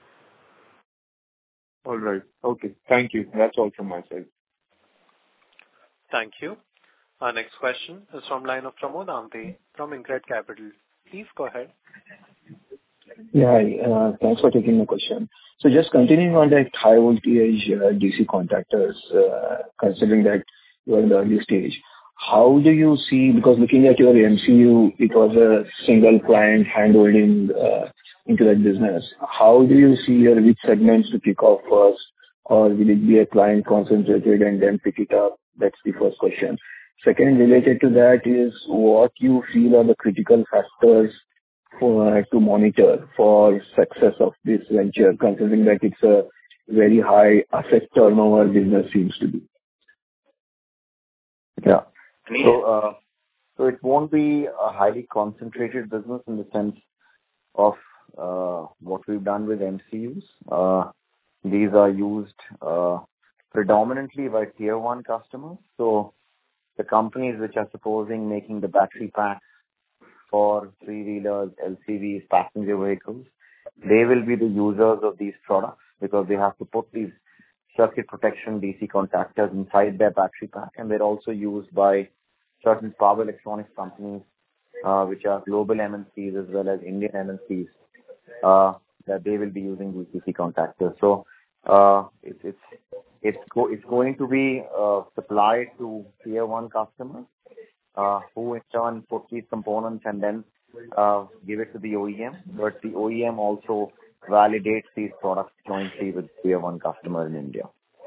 All right. Okay. Thank you. That's all from my side. Thank you. Our next question is from line of Pramod Amte from Incred Capital. Please go ahead. Yeah, hi. Uh, thanks for taking my question. So just continuing on that high voltage uh, D C contactors, uh, considering that you are in the early stage, how do you see, because looking at your M C U, it was a single client hand-holding uh, into that business. How do you see your which segments to pick off first, or will it be a client concentrated and then pick it up? That's the first question. Second, related to that is what you feel are the critical factors for, uh, to monitor for success of this venture, considering that it's a very high asset turnover business seems to be. Yeah. So, uh, so it won't be a highly concentrated business in the sense of uh, what we've done with M C Us. Uh, these are used uh, predominantly by tier one customers. So the companies which are supposing making the battery packs for three-wheelers, L C Vs, passenger vehicles, they will be the users of these products because they have to put these circuit protection D C contactors inside their battery pack, and they're also used by certain power electronics companies, uh, which are global M N Cs as well as Indian M N Cs, uh, that they will be using these D C contactors. So uh, it's it's it's go- it's going to be uh, supplied to tier one customers, uh, who in turn put these components and then uh, give it to the O E M. But the O E M also validates these products jointly with tier one customer in India.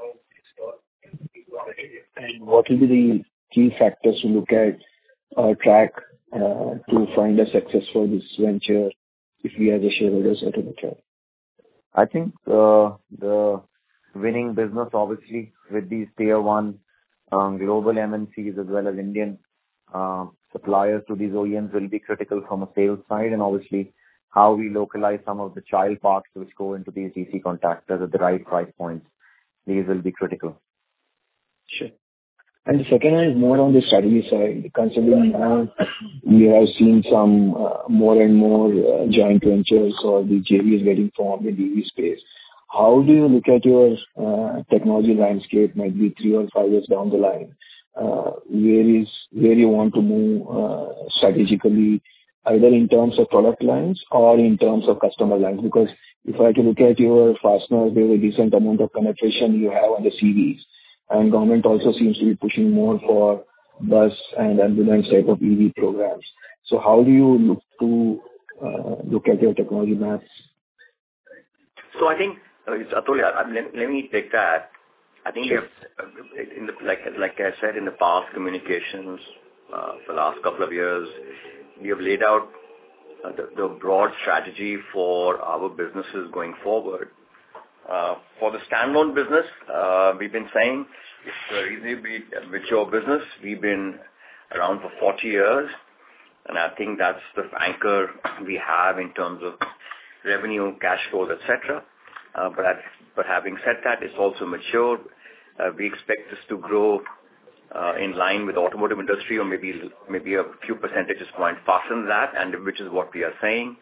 And what will be the key factors to look at or track uh, to find a success for this venture if we as a shareholders are to look at? I think uh, the winning business, obviously, with these tier one um, global M N Cs as well as Indian uh, suppliers to these O E Ms will be critical from a sales side, and obviously how we localize some of the child parts which go into these D C contactors at the right price points. These will be critical. Sure. And the second one is more on the strategy side, considering now we have seen some uh, more and more uh, joint ventures or the J Vs getting formed in the E V space. How do you look at your uh, technology landscape, might be three or five years down the line? Uh, where is where you want to move uh, strategically, either in terms of product lines or in terms of customer lines? Because if I had to look at your fasteners, there is a decent amount of penetration you have on the C Vs. And government also seems to be pushing more for bus and ambulance type of E V programs. So how do you look to uh, look at your technology maps? So I think, uh, it's Atul, uh, let, let me take that. I think sure. we have, uh, in the, like like I said in the past communications uh, for the last couple of years, we have laid out uh, the, the broad strategy for our businesses going forward. Uh, for the standalone business, uh, we've been saying it's a reasonably mature business. We've been around for forty years, and I think that's the anchor we have in terms of revenue, cash flows, et cetera. Uh, but, but having said that, it's also matured. Uh, we expect this to grow uh, in line with the automotive industry, or maybe maybe a few percentage points faster than that, and which is what we are saying.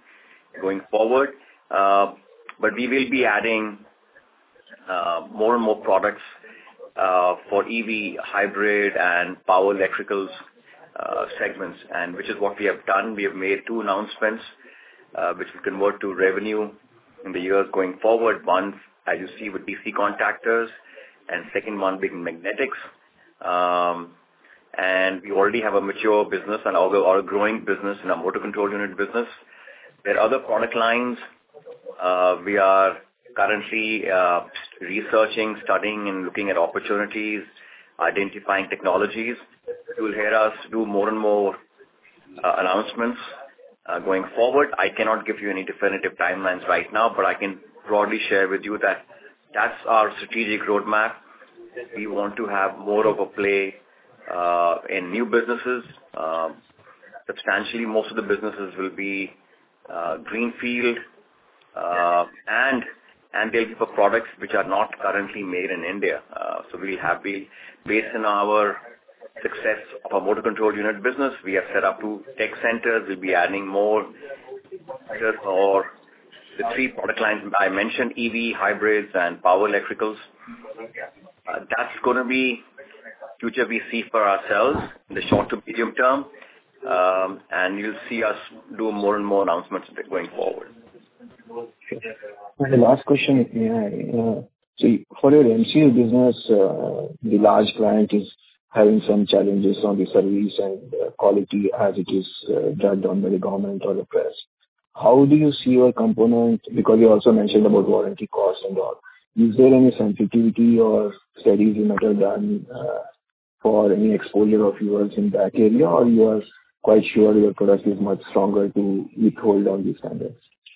going forward. Uh, but we will be adding uh, more and more products uh, for E V, hybrid, and power electricals uh, segments, and which is what we have done. We have made two announcements uh, which will convert to revenue in the years going forward. One, as you see, with D C contactors, and second one being magnetics. Um, and we already have a mature business and or, or a growing business in our motor control unit business. There are other product lines uh, we are currently uh, researching, studying, and looking at opportunities, identifying technologies. You will hear us do more and more uh, announcements uh, going forward. I cannot give you any definitive timelines right now, but I can broadly share with you that that's our strategic roadmap. We want to have more of a play uh, in new businesses. Uh, substantially, most of the businesses will be uh, greenfield, uh, and and they'll be for products which are not currently made in India. Uh, so we'll have be based on our success of our motor control unit business. We have set up two tech centers. We'll be adding more for the three product lines I mentioned: E V, hybrids, and power electricals. Uh, that's going to be future we see for ourselves in the short to medium term, um, and you'll see us do more and more announcements going forward. And the last question, if may I, uh, so for your M C U business, uh, the large client is having some challenges on the service and uh, quality as it is uh, judged on by the government or the press. How do you see your component, because you also mentioned about warranty costs and all, is there any sensitivity or studies you might have done uh, for any exposure of yours in that area, or you are quite sure your product is much stronger to withhold all these standards?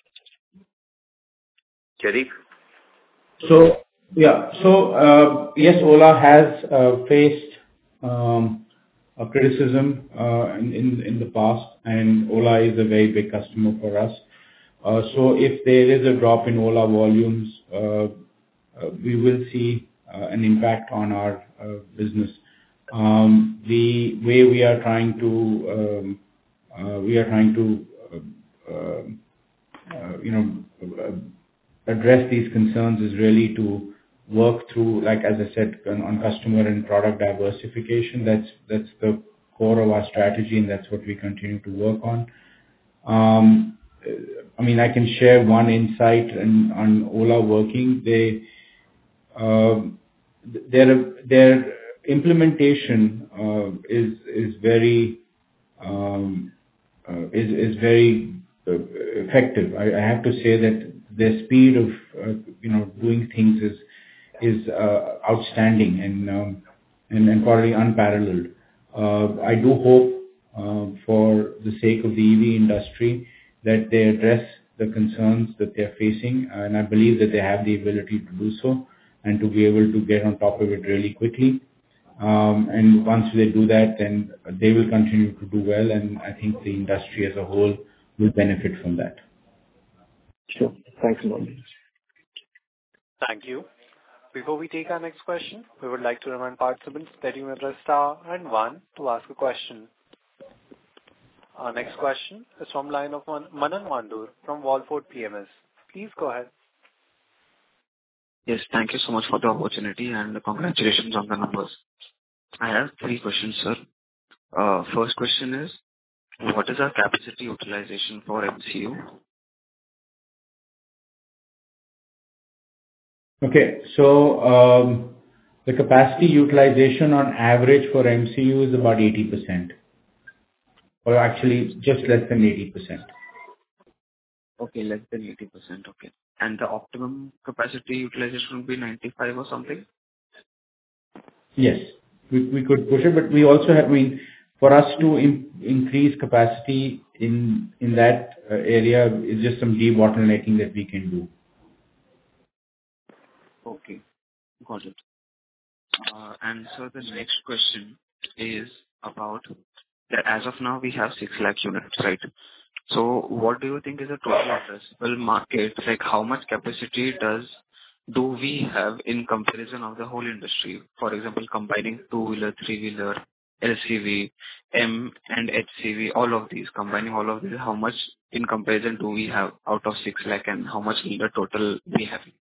Jaideep? So, yeah. So, uh, yes, Ola has uh, faced um, a criticism uh, in, in, in the past, and Ola is a very big customer for us. Uh, so if there is a drop in Ola volumes, uh, uh, we will see uh, an impact on our uh, business. Um, the way we are trying to, um, uh, we are trying to, uh, uh, uh, you know, uh, address these concerns is really to work through, like as I said, on, on customer and product diversification. That's that's the core of our strategy, and that's what we continue to work on. Um, I mean, I can share one insight in, on Ola working. They uh, their their implementation uh, is is very um, uh, is is very uh, effective. I, I have to say that the speed of uh, you know doing things is is uh, outstanding and, um, and and probably unparalleled. Uh, I do hope uh, for the sake of the E V industry that they address the concerns that they're facing, and I believe that they have the ability to do so and to be able to get on top of it really quickly. Um, and once they do that, then they will continue to do well, and I think the industry as a whole will benefit from that. Sure. Thanks a lot. Thank you. Before we take our next question, we would like to remind participants that you may press star and one to ask a question. Our next question is from line of Man- Manan Mandur from Wallford P M S. Please go ahead. Yes, thank you so much for the opportunity and congratulations on the numbers. I have three questions, sir. Uh, first question is, what is our capacity utilization for M C U? Okay, so um, the capacity utilization on average for M C U is about eighty percent, or actually just less than eighty percent. Okay, less than eighty percent, okay. And the optimum capacity utilization will be ninety-five or something? Yes, we we could push it, but we also have, I mean, for us to in, increase capacity in in that uh, area is just some debottlenecking that we can do. Okay, got it. Uh, and so the next question is about that as of now we have six lakh units, right? So what do you think is the total addressable market? Like how much capacity does do we have in comparison of the whole industry? For example, combining two-wheeler, three-wheeler, L C V, M and H C V, all of these, combining all of these, how much in comparison do we have out of six lakh and how much will the total be having?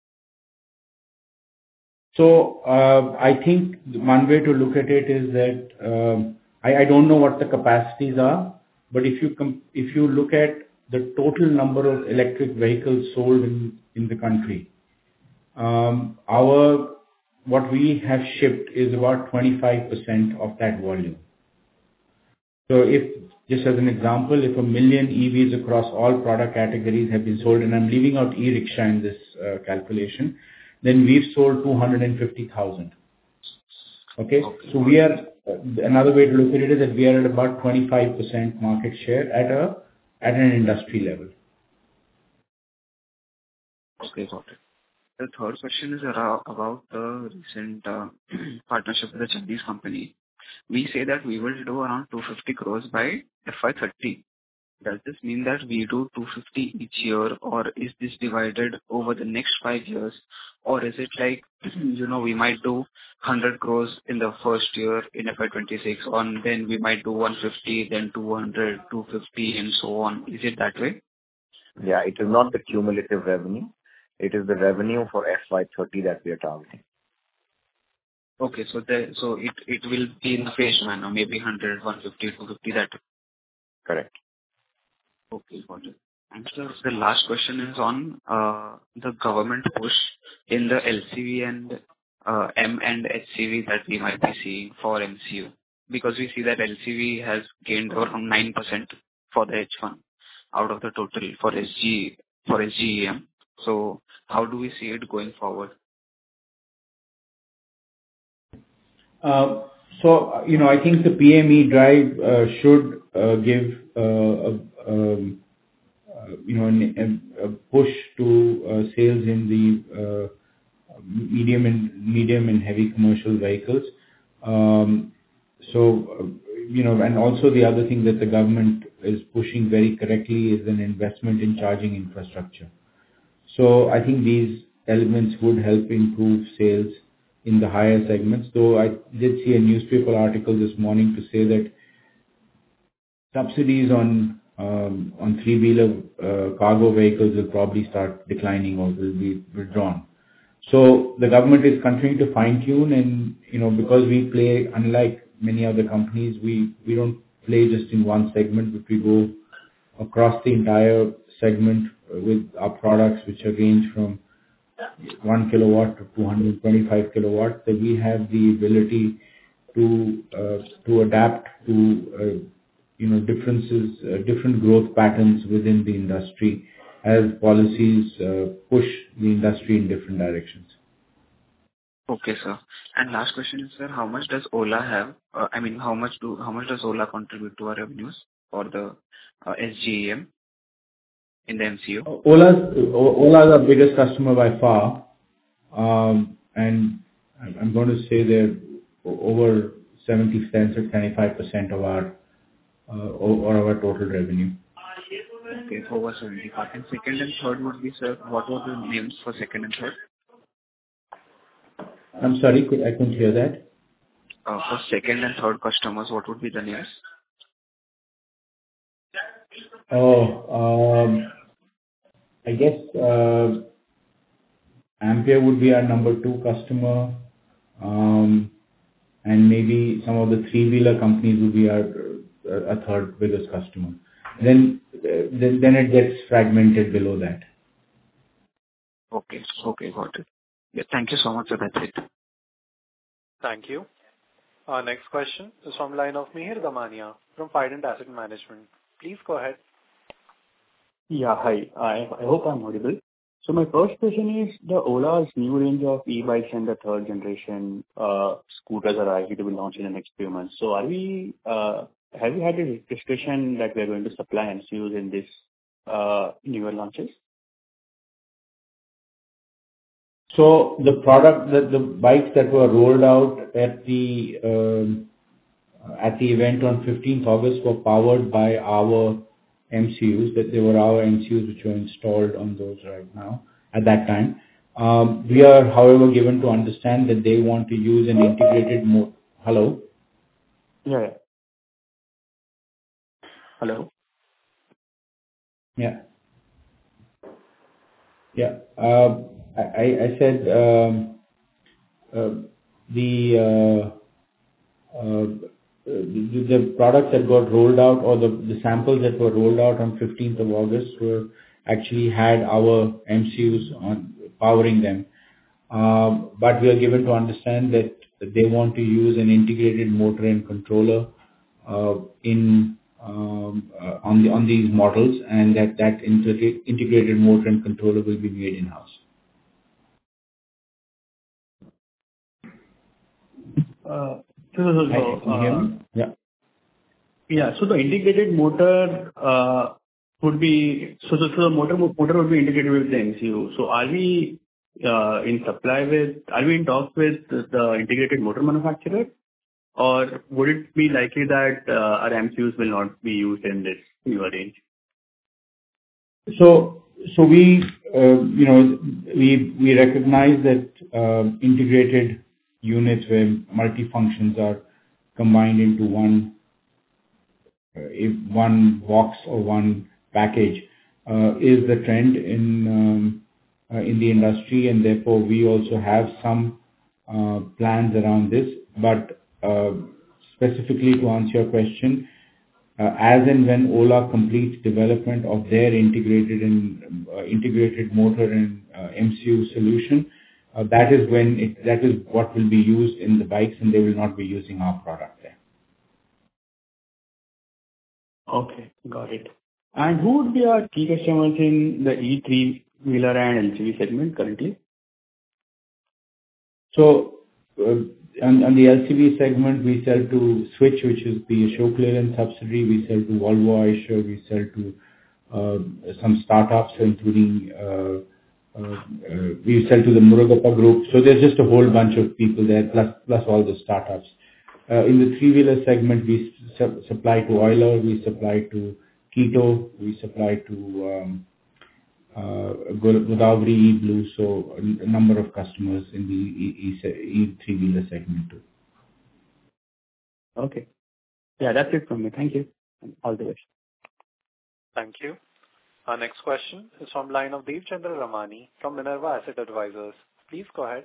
So, uh, I think one way to look at it is that, um, I I don't know what the capacities are, but if you com- if you look at the total number of electric vehicles sold in in the country, um, our what we have shipped is about twenty-five percent of that volume. So if, just as an example, if a million E Vs across all product categories have been sold, and I'm leaving out e-rickshaw in this uh, calculation, then we've sold two hundred fifty thousand. Okay? Okay. So we are, another way to look at it is that we are at about twenty-five percent market share at a at an industry level. Okay, got it. The third question is ara- about the recent uh, partnership with the Chinese company. We say that we will do around two hundred fifty crores by F Y thirty. Does this mean that we do two hundred fifty each year, or is this divided over the next five years? Or is it like, you know, we might do one hundred crores in the first year in F Y twenty-six, and then we might do one hundred fifty, then two hundred, two hundred fifty, and so on. Is it that way? Yeah, it is not the cumulative revenue. It is the revenue for F Y thirty that we are targeting. Okay, so the, so it, it will be in the phase manner, maybe one hundred, one hundred fifty, two hundred fifty, that. Correct. Okay, got it. And sir, the last question is on uh, the government push in the L C V and uh, M and H C V that we might be seeing for M C U. Because we see that L C V has gained around nine percent for the H one out of the total for S G, for S G E M. So how do we see it going forward? Uh, So, you know, I think the P M E drive uh, should uh, give uh, a, um, uh, you know, an- a a push to uh, sales in the uh, medium and medium and heavy commercial vehicles. Um, So, uh, you know, and also the other thing that the government is pushing very correctly is an investment in charging infrastructure. So I think these elements would help improve sales in the higher segments, though I did see a newspaper article this morning to say that subsidies on um, on three-wheeler uh, cargo vehicles will probably start declining or will be withdrawn. So the government is continuing to fine-tune and, you know, because we play, unlike many other companies, we we don't play just in one segment, but we go across the entire segment with our products, which are range from one kilowatt to two hundred twenty-five kilowatt, that we have the ability to uh, to adapt to uh, you know differences, uh, different growth patterns within the industry as policies uh, push the industry in different directions. Okay, sir. And last question is, sir, how much does Ola have? Uh, I mean, how much do how much does Ola contribute to our revenues for the uh, S G E M in the M C U? Ola's Ola is our biggest customer by far, um, and I'm I'm going to say they're o- over seventy percent or seventy-five percent of our uh, o- or our total revenue. Okay, over seventy-five. And second and third would be, sir, what were the names for second and third? I'm sorry, could- I couldn't hear that. Uh, For second and third customers, what would be the names? Oh, um, I guess uh, Ampere would be our number two customer, um, and maybe some of the three-wheeler companies would be our uh, a third biggest customer. Then, uh, then then it gets fragmented below that. Okay. Okay, got it. Yeah, thank you so much, sir. That's it. Thank you. Our next question is from line of Mihir Damania from Fident Asset Management. Please go ahead. Yeah, hi. I I hope I'm audible. So my first question is, the Ola's new range of e-bikes and the third generation uh, scooters are likely to be launched in the next few months. So are we, uh, have you had a discussion that we are going to supply M C Us in this uh, newer launches? So the product, the the bikes that were rolled out at the um, at the event on fifteenth August were powered by our M C Us, that they were our M C Us which were installed on those right now at that time. Um, We are, however, given to understand that they want to use an integrated mode. Hello? Yeah, yeah. Hello? Yeah. Yeah. Uh, I I said um, uh, the uh, uh, the the products that got rolled out or the the samples that were rolled out on fifteenth of August were actually had our M C Us on powering them. Um, But we are given to understand that they want to use an integrated motor and controller uh, in um, uh, on the on these models, and that that integra- integrated motor and controller will be made in-house. Uh, so, so, Hi, so, can you hear uh, me? Yeah. Yeah. So the integrated motor uh, would be so so so the motor motor would be integrated with the M C U. So are we uh, in supply with are we in talks with the the integrated motor manufacturer, or would it be likely that uh, our M C Us will not be used in this newer range? So so we, uh, you know, we we recognize that um, integrated units where multi-functions are combined into one uh, if one box or one package uh, is the trend in um, uh, in the industry, and therefore we also have some uh, plans around this. But uh, specifically to answer your question, uh, as and when Ola completes development of their integrated and uh, integrated motor and uh, M C U solution, uh, that is when it, that is what will be used in the bikes, and they will not be using our product there. Okay, got it. And who would be our key customers in the E three-wheeler and L C V segment currently? So, uh, on on the L C V segment, we sell to Switch, which is the Ashok Leyland subsidiary. We sell to Volvo Eicher. We sell to uh, some startups, including uh, uh, uh, we sell to the Murugappa Group. So there's just a whole bunch of people there, plus plus all the startups. Uh, In the three-wheeler segment, we su- supply to Euler, we supply to Kito, we supply to um, uh, Go- Godavari E-Blue, so a n- a number of customers in the E E- se- E three-wheeler segment too. Okay. Yeah, that's it from me. Thank you. And all the best. Thank you. Our next question is from line of Dev Chandra Ramani from Minerva Asset Advisors. Please go ahead.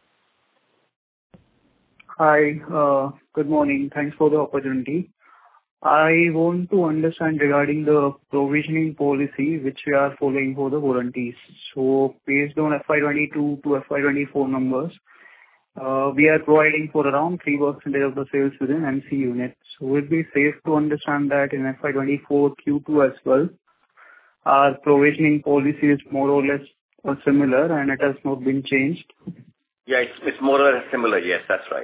Hi, uh, good morning. Thanks for the opportunity. I want to understand regarding the provisioning policy which we are following for the warranties. So based on F Y twenty-two to F Y twenty-four numbers, uh, we are providing for around three percent of the sales within M C units. So would it be safe to understand that in F Y twenty-four Q two as well, our provisioning policy is more or less uh, similar and it has not been changed? Yeah, it's it's more or less similar. Yes, that's right.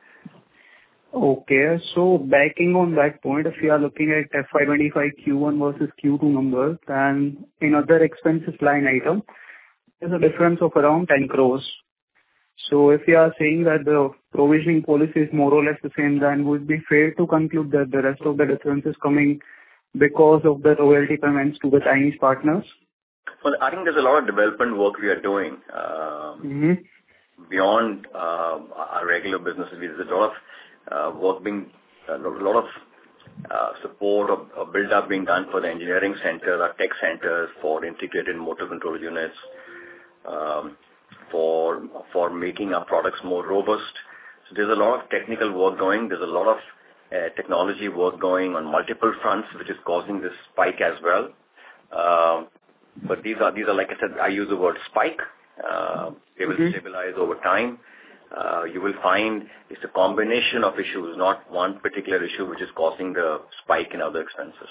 Okay. So backing on that point, if you are looking at F Y twenty-five Q one versus Q two numbers, then in other expenses line item, there's a difference of around ten crores. So if you are saying that the provisioning policy is more or less the same, then would it be fair to conclude that the rest of the difference is coming because of the royalty payments to the Chinese partners? Well, I think there's a lot of development work we are doing. Um, Mm-hmm. Beyond uh, our regular business, there's a lot of uh, work being, a lot of uh, support or, or build-up being done for the engineering center, our tech centers, for integrated motor control units, um, for for making our products more robust. So there's a lot of technical work going. There's a lot of uh, technology work going on multiple fronts, which is causing this spike as well. Uh, but these are these are like I said, I use the word spike. Uh, they will Mm-hmm. stabilize over time. Uh, you will find it's a combination of issues, not one particular issue which is causing the spike in other expenses.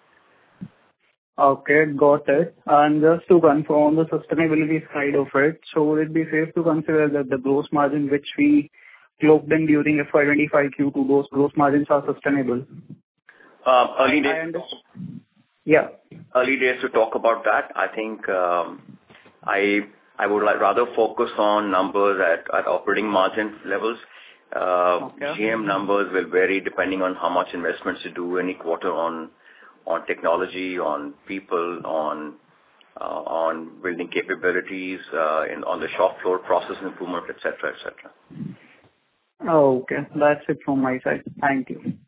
Okay, got it. And just to confirm on the sustainability side of it, so would it be safe to consider that the gross margin which we clocked in during F Y twenty-five Q two, those gross margins are sustainable? Um, early I days. understand. Yeah. Early days to talk about that. I think um, I I would like rather focus on numbers at, at operating margin levels. Uh, Okay. G M numbers will vary depending on how much investments you do any quarter on on technology, on people, on uh, on building capabilities, uh, in on the shop floor process improvement, et cetera, et cetera. Oh, okay. That's it from my side. Thank you.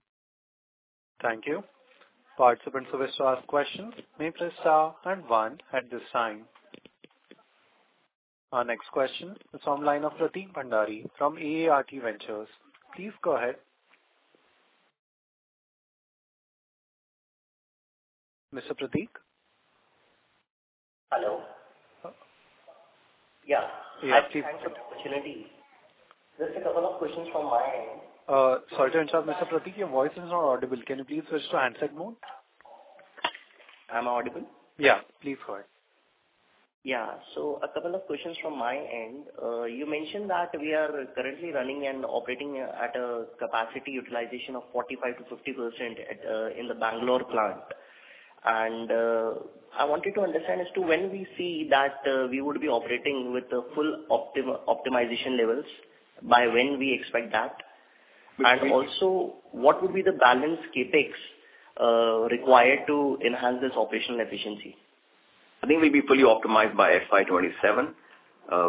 Thank you. Participants who wish to ask questions may press star and one at this time. Our next question is from line of Prateek Bhandari from A A R T Ventures. Please go ahead. Mister Prateek? Hello. Yeah. Yeah, Hi, please. thanks for the opportunity. Just a couple of questions from my end. Uh, sorry to interrupt, Mister Prateek, your voice is not audible. Can you please switch to handset mode? Am I audible? Yeah, please go ahead. Yeah. So a couple of questions from my end. Uh, You mentioned that we are currently running and operating at a capacity utilization of forty-five to fifty percent at uh, in the Bangalore plant. And uh, I wanted to understand as to when we see that uh, we would be operating with the full optim- optimization levels, by when we expect that? And also, what would be the balance CapEx uh, required to enhance this operational efficiency? I think we'll be fully optimized by F Y twenty-seven. Uh,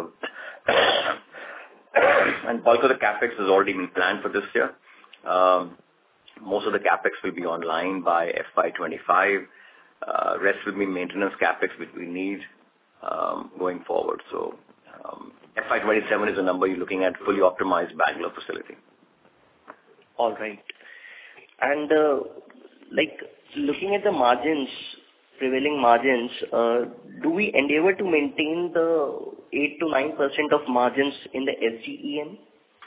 and bulk of the CapEx has already been planned for this year. Um, most of the CapEx will be online by F Y twenty-five. Uh, rest will be maintenance CapEx which we need um, going forward. So um, F Y twenty-seven is the number you're looking at, fully optimized Bangalore facility. All right. And uh, like looking at the margins, prevailing margins, uh, do we endeavor to maintain the eight to nine percent of margins in the S G E M?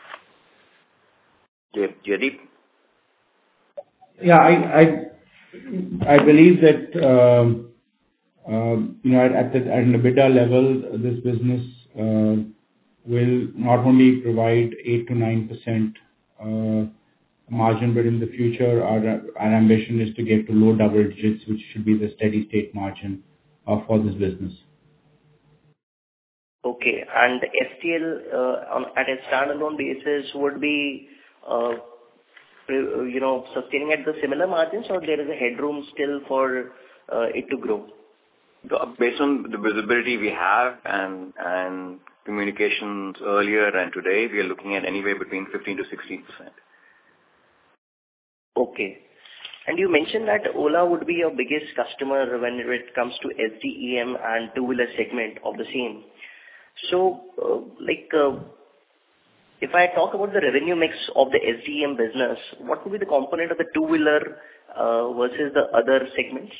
Jaideep? Yeah, I I I believe that, um, um, you know, at the at an EBITDA level, this business uh, will not only provide eight to nine percent uh, margin, but in the future, our our ambition is to get to low double digits, which should be the steady state margin uh, for this business. Okay. And S T L, uh, on at a standalone basis would be, uh, pre- you know, sustaining at the similar margins, or there is a headroom still for uh, it to grow? Based on the visibility we have and and communications earlier and today, we are looking at anywhere between fifteen to sixteen percent. Okay. And you mentioned that Ola would be your biggest customer when it comes to S D E M and two-wheeler segment of the same. So, uh, like, uh, if I talk about the revenue mix of the S D E M business, what would be the component of the two-wheeler uh, versus the other segments?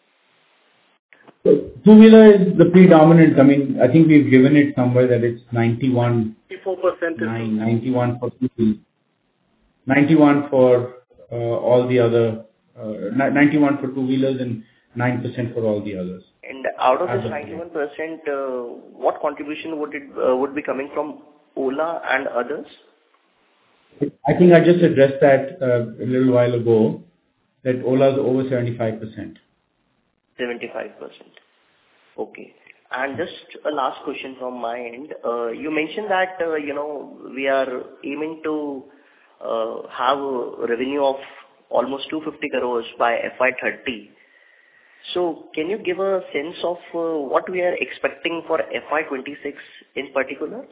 Two-wheeler is the predominant. I mean, I think we've given it somewhere that it's ninety-one, fifty-four percent. nine, ninety-one for two-wheelers, ninety-one for uh, all the other, uh, ninety-one for two-wheelers and nine percent for all the others. And out of As this of ninety-one percent, uh, what contribution would it uh, would be coming from Ola and others? I think I just addressed that uh, a little while ago, that Ola is over seventy-five percent. seventy-five percent. Okay. And just a last question from my end. Uh, You mentioned that, uh, you know, we are aiming to uh, have a revenue of almost two hundred fifty crores by F Y thirty. So can you give a sense of uh, what we are expecting for F Y twenty-six in particular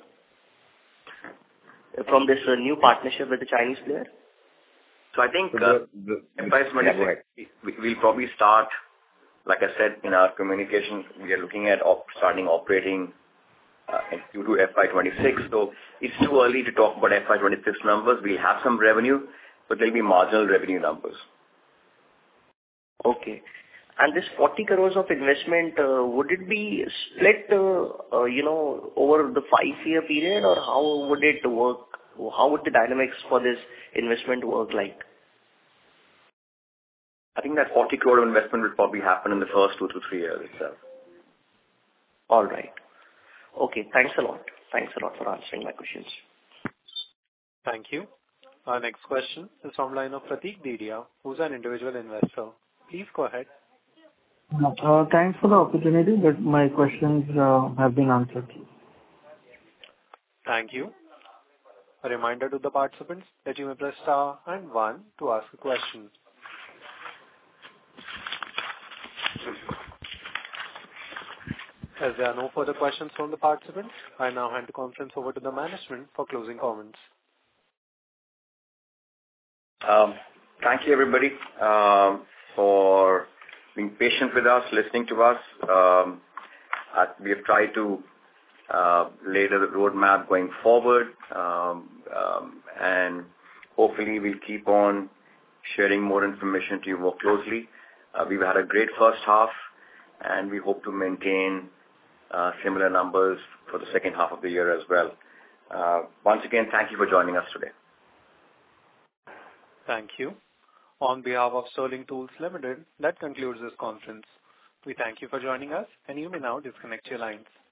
from this uh, new partnership with the Chinese player? So I think uh, F Y twenty-six, we- we'll probably start, like I said, in our communication, we are looking at op- starting operating uh, in Q two F Y twenty-six. So it's too early to talk about F Y twenty-six numbers. We'll have some revenue, but there'll be marginal revenue numbers. Okay. And this forty crores of investment, uh, would it be split, uh, uh, you know, over the five-year period, or how would it work? How would the dynamics for this investment work like? I think that forty crore investment will probably happen in the first two to three years itself. All right. Okay. Thanks a lot. Thanks a lot for answering my questions. Thank you. Our next question is from line of Prateek Didia, who's an individual investor. Please go ahead. Uh, Thanks for the opportunity, but my questions uh, have been answered. Thank you. A reminder to the participants that you may press star and one to ask a question. As there are no further questions from the participants, I now hand the conference over to the management for closing comments. Um, Thank you, everybody, um, for being patient with us, listening to us. Um, uh, we have tried to uh, lay the roadmap going forward, um, um, and hopefully we'll keep on sharing more information to you more closely. Uh, we've had a great first half, and we hope to maintain uh, similar numbers for the second half of the year as well. Uh, once again, thank you for joining us today. Thank you. On behalf of Sterling Tools Limited, that concludes this conference. We thank you for joining us, and you may now disconnect your lines.